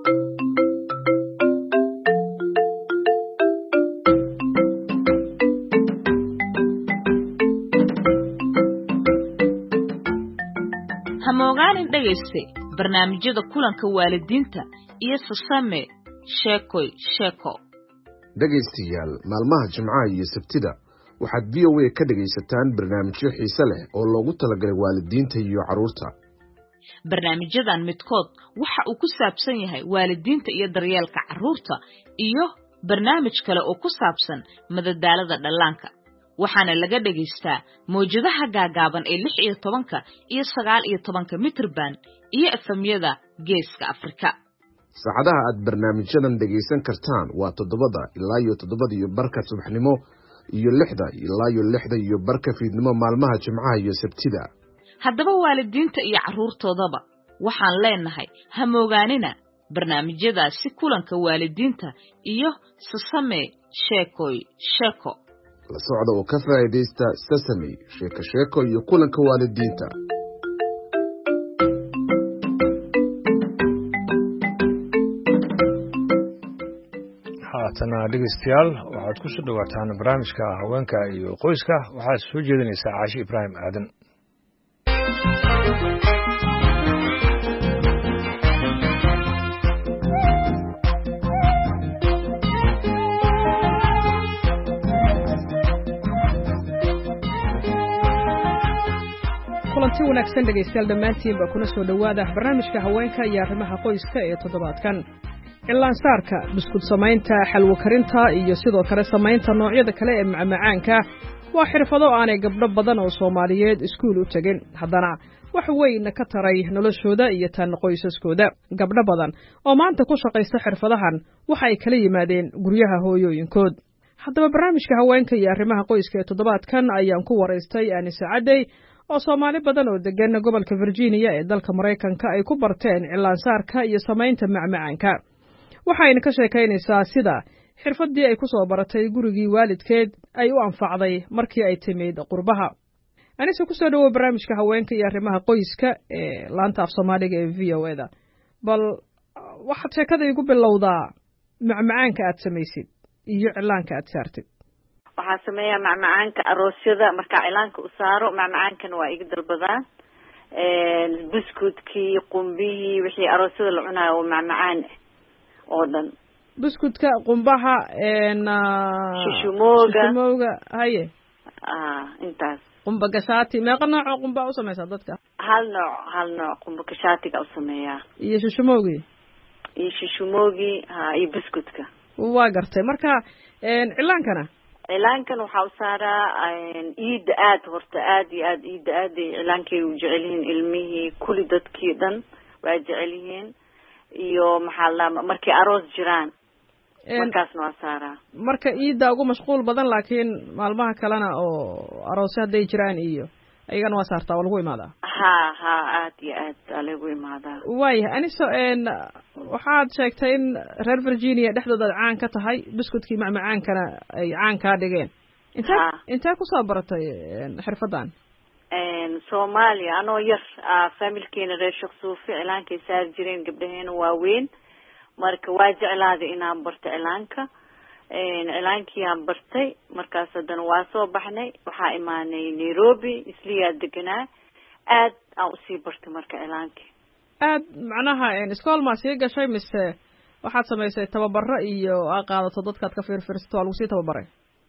hamogaanin dhageyste barnaamijyada kulanka waalidiinta iyo Sasame Sheekoy Sheeko dhageystayaal maalmaha Jimcaha iyo Sabtida waxaad V O A ka dhageysataan barnaamijyo xiiso leh oo loogu talagalay waalidiinta iyo carruurta barnaamijyadan midkood waxa uu ku saabsan yahay waalidiinta iyo daryeelka carruurta iyo barnaamij kale oo ku saabsan madadaalada dhallaanka waxaana laga dhageystaa mowjadaha gaagaaban ee lix iyo tobanka iyo sagaal iyo tobanka mitrban iyo efamyada geeska Afrika saacadaha aad barnaamijyadan dhageysan kartaan waa toddobada ilaa iyo toddobada iyo barka subaxnimo iyo lixda ilaa iyo lixda iyo barka fiidnimo maalmaha Jimcaha iyo Sabtida haddaba waalidiinta iyo carruurtoodaba waxaan leenahay hamoogaanina barnaamijyadaasi kulanka waalidiinta iyo Sasame Sheekoy Sheeko la socda oo ka faa'iideysta Sasame Sheeko Sheeko iyo kulanka waalidiinta haatana dhegeystayaal waxaad ku soo dhawaataan barnaamijka haweenka iyo qoyska waxaad soo jeedinaysaa Caashi Ibraahim Aadan kulanti wanaagsan dhegeystayaal dhammaantiinba kuna soo dhowaada barnaamijka haweenka iyo arrimaha qoyska ee toddobaadkan cilaansaarka biskud samaynta xalwo karinta iyo sidoo kale samaynta noocyada kale ee macmacaanka waa xirfado aanay gabdho badan oo Soomaaliyeed iskuul u tagin haddana wax weyn ka taray noloshooda iyo tan qoysaskooda gabdho badan oo maanta ku shaqaysta xirfadahan waxa ay kala yimaadeen guryaha hooyooyinkood haddaba barnaamijka haweenka iyo arrimaha qoyska ee toddobaadkan ayaan ku waraystay Anise Cadey oo Soomaali badan oo degan gobolka Virginia ee dalka Mareykanka ay ku barteen cilaansaarka iyo samaynta macmacaanka waxayna ka sheekaynaysaa sida xirfadii ay ku soo baratay gurigii waalidkeed ay u anfacday markii ay timid qurbaha Anise ku soo dhawo barnaamijka haweenka iyo arrimaha qoyska ee laanta af Soomaaliga ee V O A da bal waxaad sheekada igu bilowdaa macmacaanka aad samaysid iyo cilaanka aad saartid waxaa sameeyaa macmacaanka aroosyada marka cilaanka u saaro macmacaankana waa iga dalbadaa ee biscuitkii qumbihii wixii aroosyada la cunayo oo macmacaan oo dhan biscuitka qumbaha een shishumooga shishumooga haye ah intaas qumba gashaati meeqa nooc oo qumba u samaysaa dadka hal nooc hal nooc qumba gashaatiga u sameeyaa iyo shishumoogi iyo shishumoogi ha iyo biscuitka waa gartay marka een cilaankana cilaankan waxaa u saaraa iida aad horta aad iyo aad iida aad ay cilaankay u jecel yihiin ilmihii kulli dadkii dhan waa jecel yihiin iyo maxaa la markay aroos jiraan markaasna waa saaraa marka iida ugu mashquul badan laakiin maalmaha kalena oo aroos hadday jiraan iyo ayagana waa saartaa oo lagu imaadaa ha ha aad iyo aad aa lagu imaadaa waayahay Anise een waxaad sheegtay in reer Virginia dhexdooda caan ka tahay biscuitkii macmacaankana ay caan ka dhigeen inta inta ku soo baratay xirfadan een Soomaaliya anoo yar familkeena reer Shaqsuufi cilaankay saar jireen gabdhaheena waaweyn marka waa jeclaaday inaan barto cilaanka een cilaankii aan bartay markaas haddana waa soo baxnay waxaa imaanay Nairobi isliya deganaa aad aan usii bartay marka cilaankii aad macnaha een iskool ma sii gashay mise waxaad samaysay tababaro iyo aad qaadato dadkaad ka fiirfiirsato waa lagu sii tababaray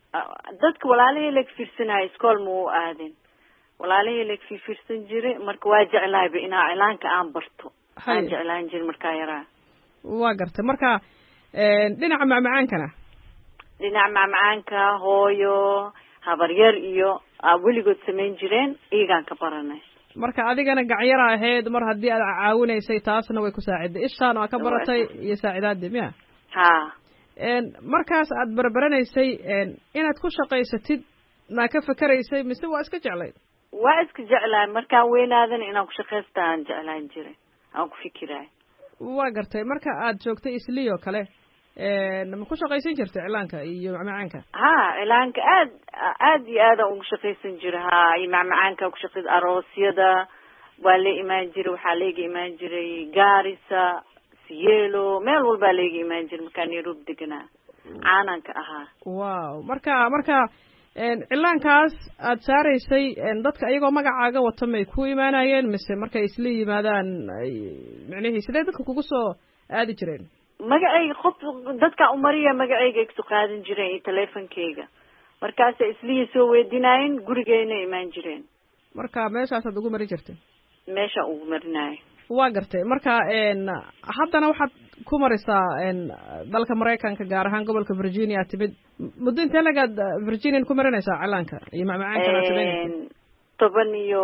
dadka walaalihii la fiirsanay iskool ma u aadin walaalihii la fiirsan jiray marka waa jeclaayba inaan cilaanka aan barto aan jeclaan jiray markaa yaraa waa gartay marka een dhinaca macmacaankana dhinaca macmacaanka hooyo habaryar iyo weligood samayn jireen iyagaan ka baranay marka adigana gacyara ahayd mar haddii aad caawinaysay taasna way ku saaciday ishaan oo ka baratay iyo saacidaadii miya ha een markaas aad barbaranaysay een inaad ku shaqaysatid ma ka fakaraysay mise waa iska jeclayd waa iska jeclaa markaan weynaadana inaan ku shaqaysta aan jeclaan jiray aan ku fikiraay waa gartay marka aad joogtay isliyo kale een ma ku shaqaysan jirtay cilaanka iyo macmacaanka ha cilaanka aad aad iyo aad ugu shaqaysan jiray ha iyo macmacaanka ku shaqeyd aroosyada waa la imaan jiray waxaa leega imaan jiray Garissa Cielo meel walba leega imaan jiray markaan Nairobi deganaa caananka ahaa wow marka marka een cilaankaas aad saaraysay een dadka ayagoo magacaaga wata may ku imaanayeen mise markay isla yimaadaan macnaheedu sidee dadka kugu soo aadi jireen magacayga qof dadka umariya magacayga isu qaadan jireen iyo teleefankeyga markaas isliya soo weydinaayeen gurigeena imaan jireen marka meeshaas aad ugu mari jirtay meesha ugu marinaay waa gartay marka een haddana waxaad ku marisaa een dalka Mareykanka gaar ahaan gobolka Virginia timid muddo intee lagaad Virginia ku marinaysaa cilaanka iyo macmacaanka sameeyay toban iyo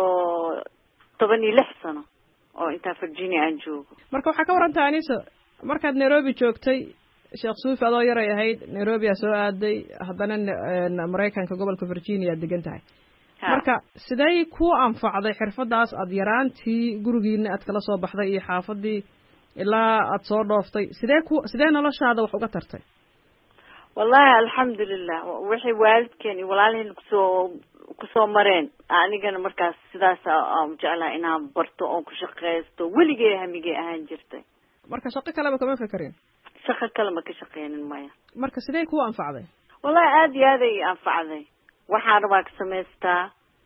toban iyo lix sano oo inta Virginia aan joogo marka waxaa ka warantaa Anise markaad Nairobi joogtay Sheekh Suufi adoo yar ay ahayd Nairobi soo aaday haddana Mareykanka gobolka Virginia degan tahay marka sidee ku anfacday xirfadaas aad yaraantii gurigiina aad kala soo baxday iyo xaafadii ilaa aad soo dhooftay sidee ku sidee noloshaada wax uga tartay wallahi alxamdulillah wixii waalidkeen iyo walaalaheen kusoo kusoo mareen anigana markaas sidaas aan jeclaa inaan barto oo ku shaqeysto weligay hamigay ahaan jirtay marka shaqo kale ma kama fakarin shaqo kale ma ka shaqeynin maya marka sidee ku anfacday wallahi aad iyo aad ay anfacday waxaan rabaa ka samaystaa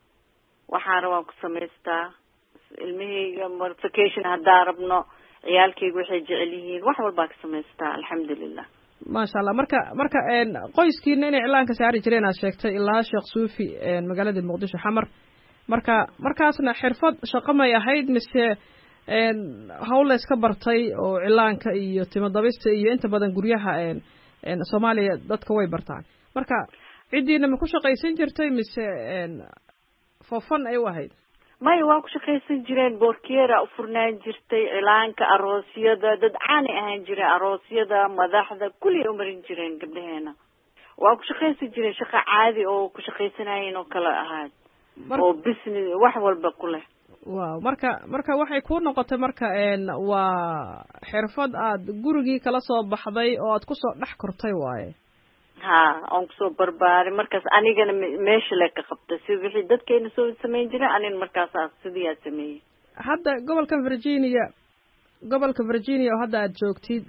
waxaan rabaa ku samaystaa ilmihayga vacation haddaan rabno ciyaalkayga waxay jecel yihiin wax walbaa ka samaystaa alxamdulillah maasha allah marka marka qoyskiina inay cilaanka saari jireen aad sheegtay ilaa Sheekh Suufi magaalada Muqdisho xamar marka markaasna xirfad shaqo may ahayd mise hawl la iska bartay oo cilaanka iyo timo dabista iyo inta badan guryaha Soomaaliya dadka way bartaan marka ciddiina ma ku shaqaysan jirtay mise foofan ay u ahayd maya waa ku shaqaysan jireen boorkeera u furnaan jirtay cilaanka aroosyada dad caani ahaan jireen aroosyada madaxda kulli u marin jireen gabdhaheena waa ku shaqaysan jireen shaqo caadi oo ku shaqaysanayeen oo kale ahayd oo business wax walba ku leh waaw marka marka waxay ku noqotay marka waa xirfad aad gurigii kala soo baxday oo aad kusoo dhex kortay waaye ha aan kusoo barbaaray markaas anigana meesha le ka qabtay si wixii dadkeena soo samayn jireen anina markaas sidii aad sameeyey hadda gobolka Virginia gobolka Virginia oo hadda aad joogtid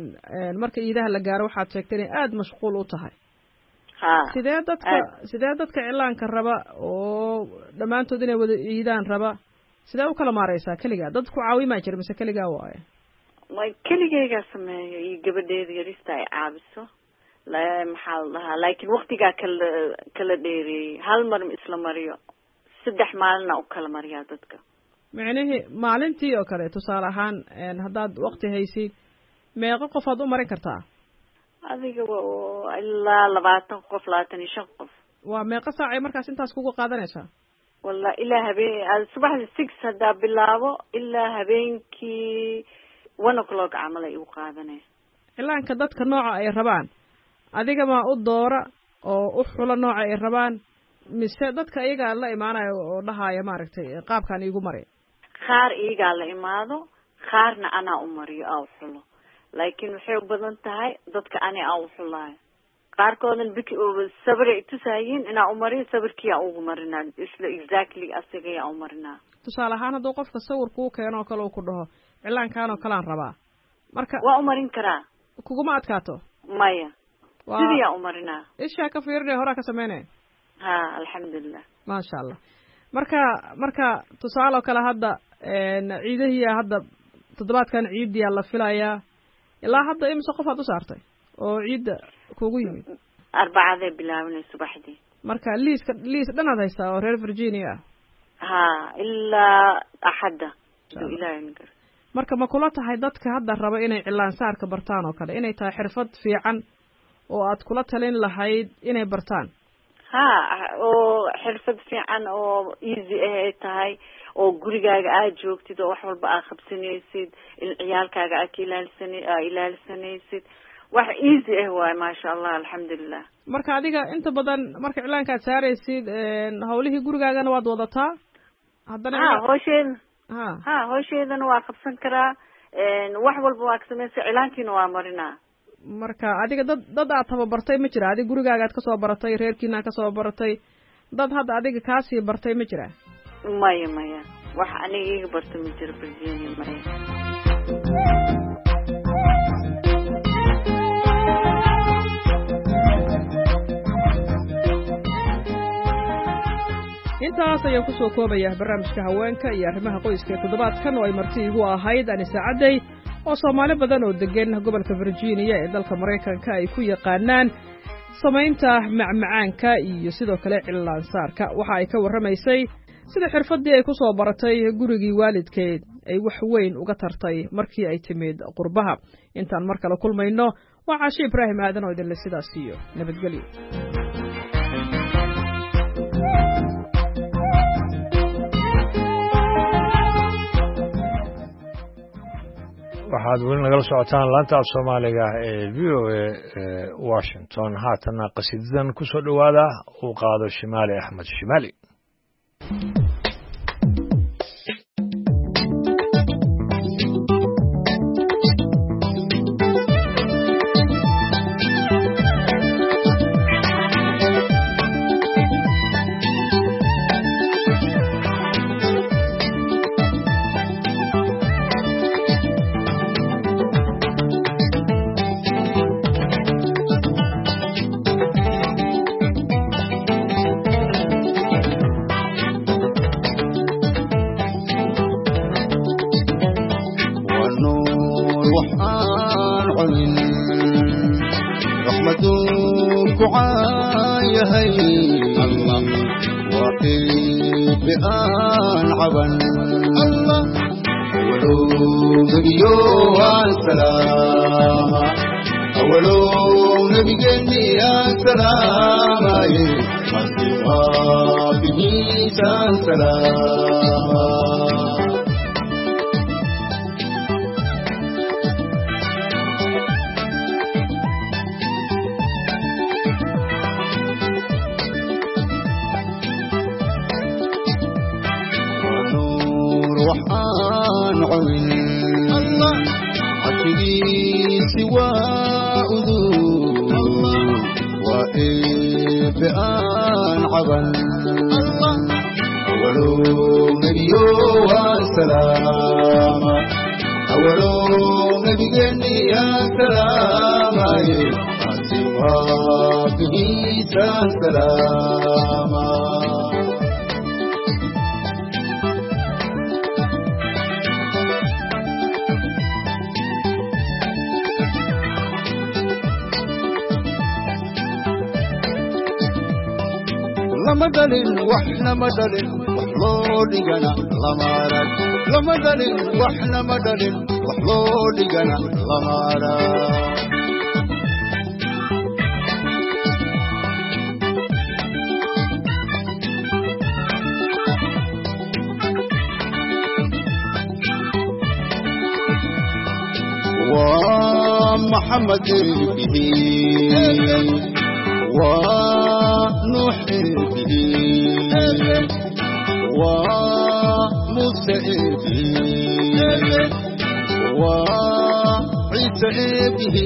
marka iidaha la gaaro waxaad sheegtay in aad mashquul u tahay ha sidee dadka sidee dadka cilaanka raba oo dhamaantood inay wada iidaan raba sidee u kala maareysaa kaliya dad ku caawimaa jira mise kaliya waaye way kaligayga sameeyo iyo gabadheeda yarista ay caabiso la maxaa lahaa laakiin waqtigaa kala kala dheereeyay hal mar isla mariyo saddex maalina u kala mariyaa dadka macnaheedu maalintii oo kale tusaale ahaan haddaad waqti haysid meeqa qof aad u marin kartaa adiga waa ilaa labaatan qof labaatan iyo shan qof waa meeqa saac ay markaas intaas kugu qaadanaysaa walla ilaa habeen subaxdii six haddaa bilaabo ilaa habeenkii one o'clock camal ay u qaadanaya cilaanka dadka nooca ay rabaan adiga ma u doora oo u xula nooca ay rabaan mise dadka iyagaa la imaanayo oo dhahaya maaragtay qaabkaan iigu mari qaar iyagaa la imaado qaarna anaa u mariyo aa u xulo laakiin waxay u badan tahay dadka ani aa u xulaayo qaarkoodan bik sabray tusaayiin inaa u mariyo sabirkiyaa ugu marinaa isla exactly asigayaa u marinaa tusaale ahaan hadduu qofka sawir kuu keeno oo kale uu ku dhaho cilaankaan oo kalean rabaa marka waa u marin karaa kuguma adkaato maya sidiyaa u marinaa ishaa ka fiirinaya horaa ka sameynaya ha alxamdulilah maasha allah marka marka tusaale oo kale hadda ciidahiya hadda toddobaadkan ciidiyaa la filayaa ilaa hadda imise qof aad u saartay oo ciidda kugu yimid arbacaday bilaabinay subaxdii marka liiska liis dhanaad haystaa oo reer Virginia ah ha ilaa axadda ilaahay marka ma kula tahay dadka hadda raba inay cilaan saarka bartaan oo kale inay tahay xirfad fiican oo aad kula talin lahayd inay bartaan ha oo xirfad fiican oo easy ah ay tahay oo gurigaaga aad joogtid oo wax walba aad qabsanaysid in ciyaalkaaga aad ka ilaalisanay ilaalisanaysid wax easy ah waay maasha allah alxamdulilah marka adiga inta badan marka cilaankaad saaraysid hawlihii gurigaagana waad wadataa haddana ha hoosheeda ha ha hoosheedana waa qabsan karaa wax walba waa ka samaysa cilaankiina waa marinaa marka adiga dad dad aad tababartay ma jira adiga gurigaagaad ka soo baratay reerkiina ka soo baratay dad hadda adiga kaasii bartay ma jira maya maya wax aniga iga bartay ma jira Virginia maya intaas ayaan kusoo koobayaa barnaamijka haweenka iyo arrimaha qoyska ee toddobaadkan oo ay marti igu ahayd Anisa Caday oo Soomaali badan oo degan gobolka Virginia ee dalka Mareykanka ay ku yaqaanaan samaynta macmacaanka iyo sidoo kale cilaan saarka waxa ay ka warramaysay sida xirfadii ay ku soo baratay gurigii waalidkeed ay wax weyn uga tartay markii ay timid qurbaha intaan mar kale kulmayno waa Caashi Ibraahim Aadan oo idin la sidaas iyo nabadgelyo waxaad weli nagala socotaan laanta af soomaaliga ee v o a washington haatana qasiidadan ku soo dhowaada uu qaado shimaali axmed shimaali أولو نبيني يا سلام مسيوا بنيسا سلام وحان عوين الله عشري سوى أذو وإبئان عبن الله أولو نبيو والسلام أولو نبيني يا سلام سوى بنيسا سلام لما دلين وحنا مدلين وحلودي جنا لمارك لما دلين وحنا مدلين وحلودي جنا لمارك ومحمد به ونوح به وموسى به وعيسى به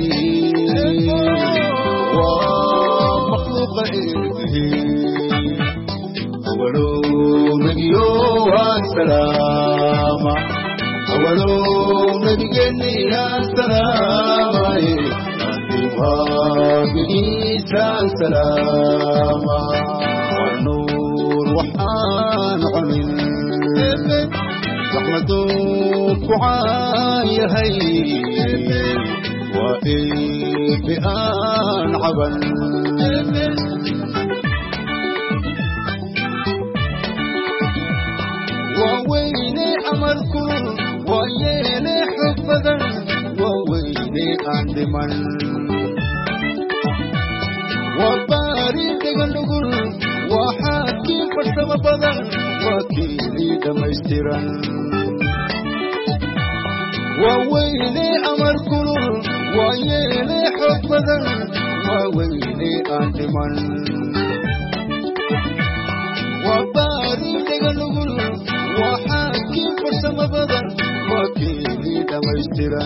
ومخلوق به أولو نبي والسلام أولو نبيني يا سلام وبنيسا سلام والنور وحان عمل رحمتك وعاية هي وإبئان عبن وويني أمركم ويني حفظا وويني أندمن وباري تغنقل وحاكي فرسم بدن وكيلي دمشترا وويلي أمر كلل ويلي حفظا وويلي أندمن وباري تغنقل وحاكي فرسم بدن وكيلي دمشترا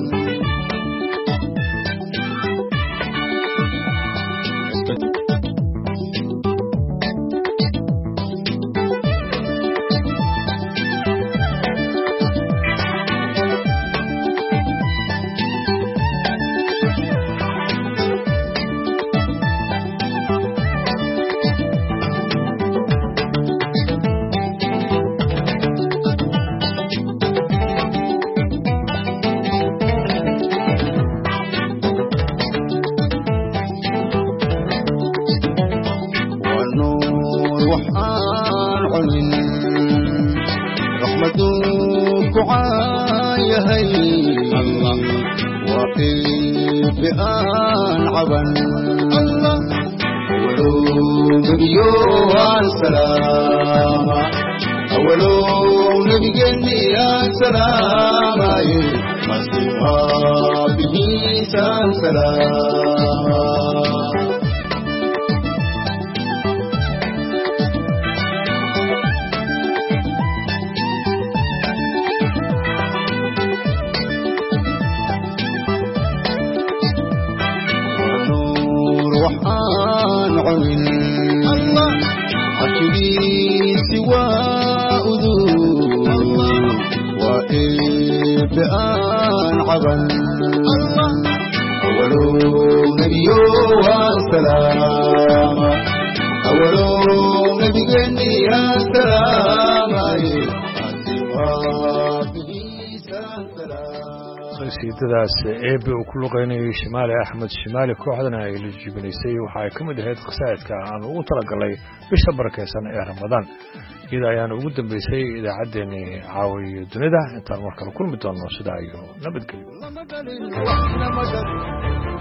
السلام أولو نبيني يا سلام مسيوا بنيسا سلام ونور وحان عمل الله عشري سوى أذو وإبئان عبن الله أولو نبيو والسلام أولو نبيني يا سلام qasiidadaas eebe uu ku luqeynayay shimaali axmed shimaali kooxdana ay la jibinaysay waxa ay ka mid ahayd qasaa'idka aan ugu talagalay bisha barakeysan ee ramadaan iyada ayaana ugu dambeysay idaacaddeenii caawiyo dunida intaan mar kale kulmi doonno sidaa iyo nabadgelyo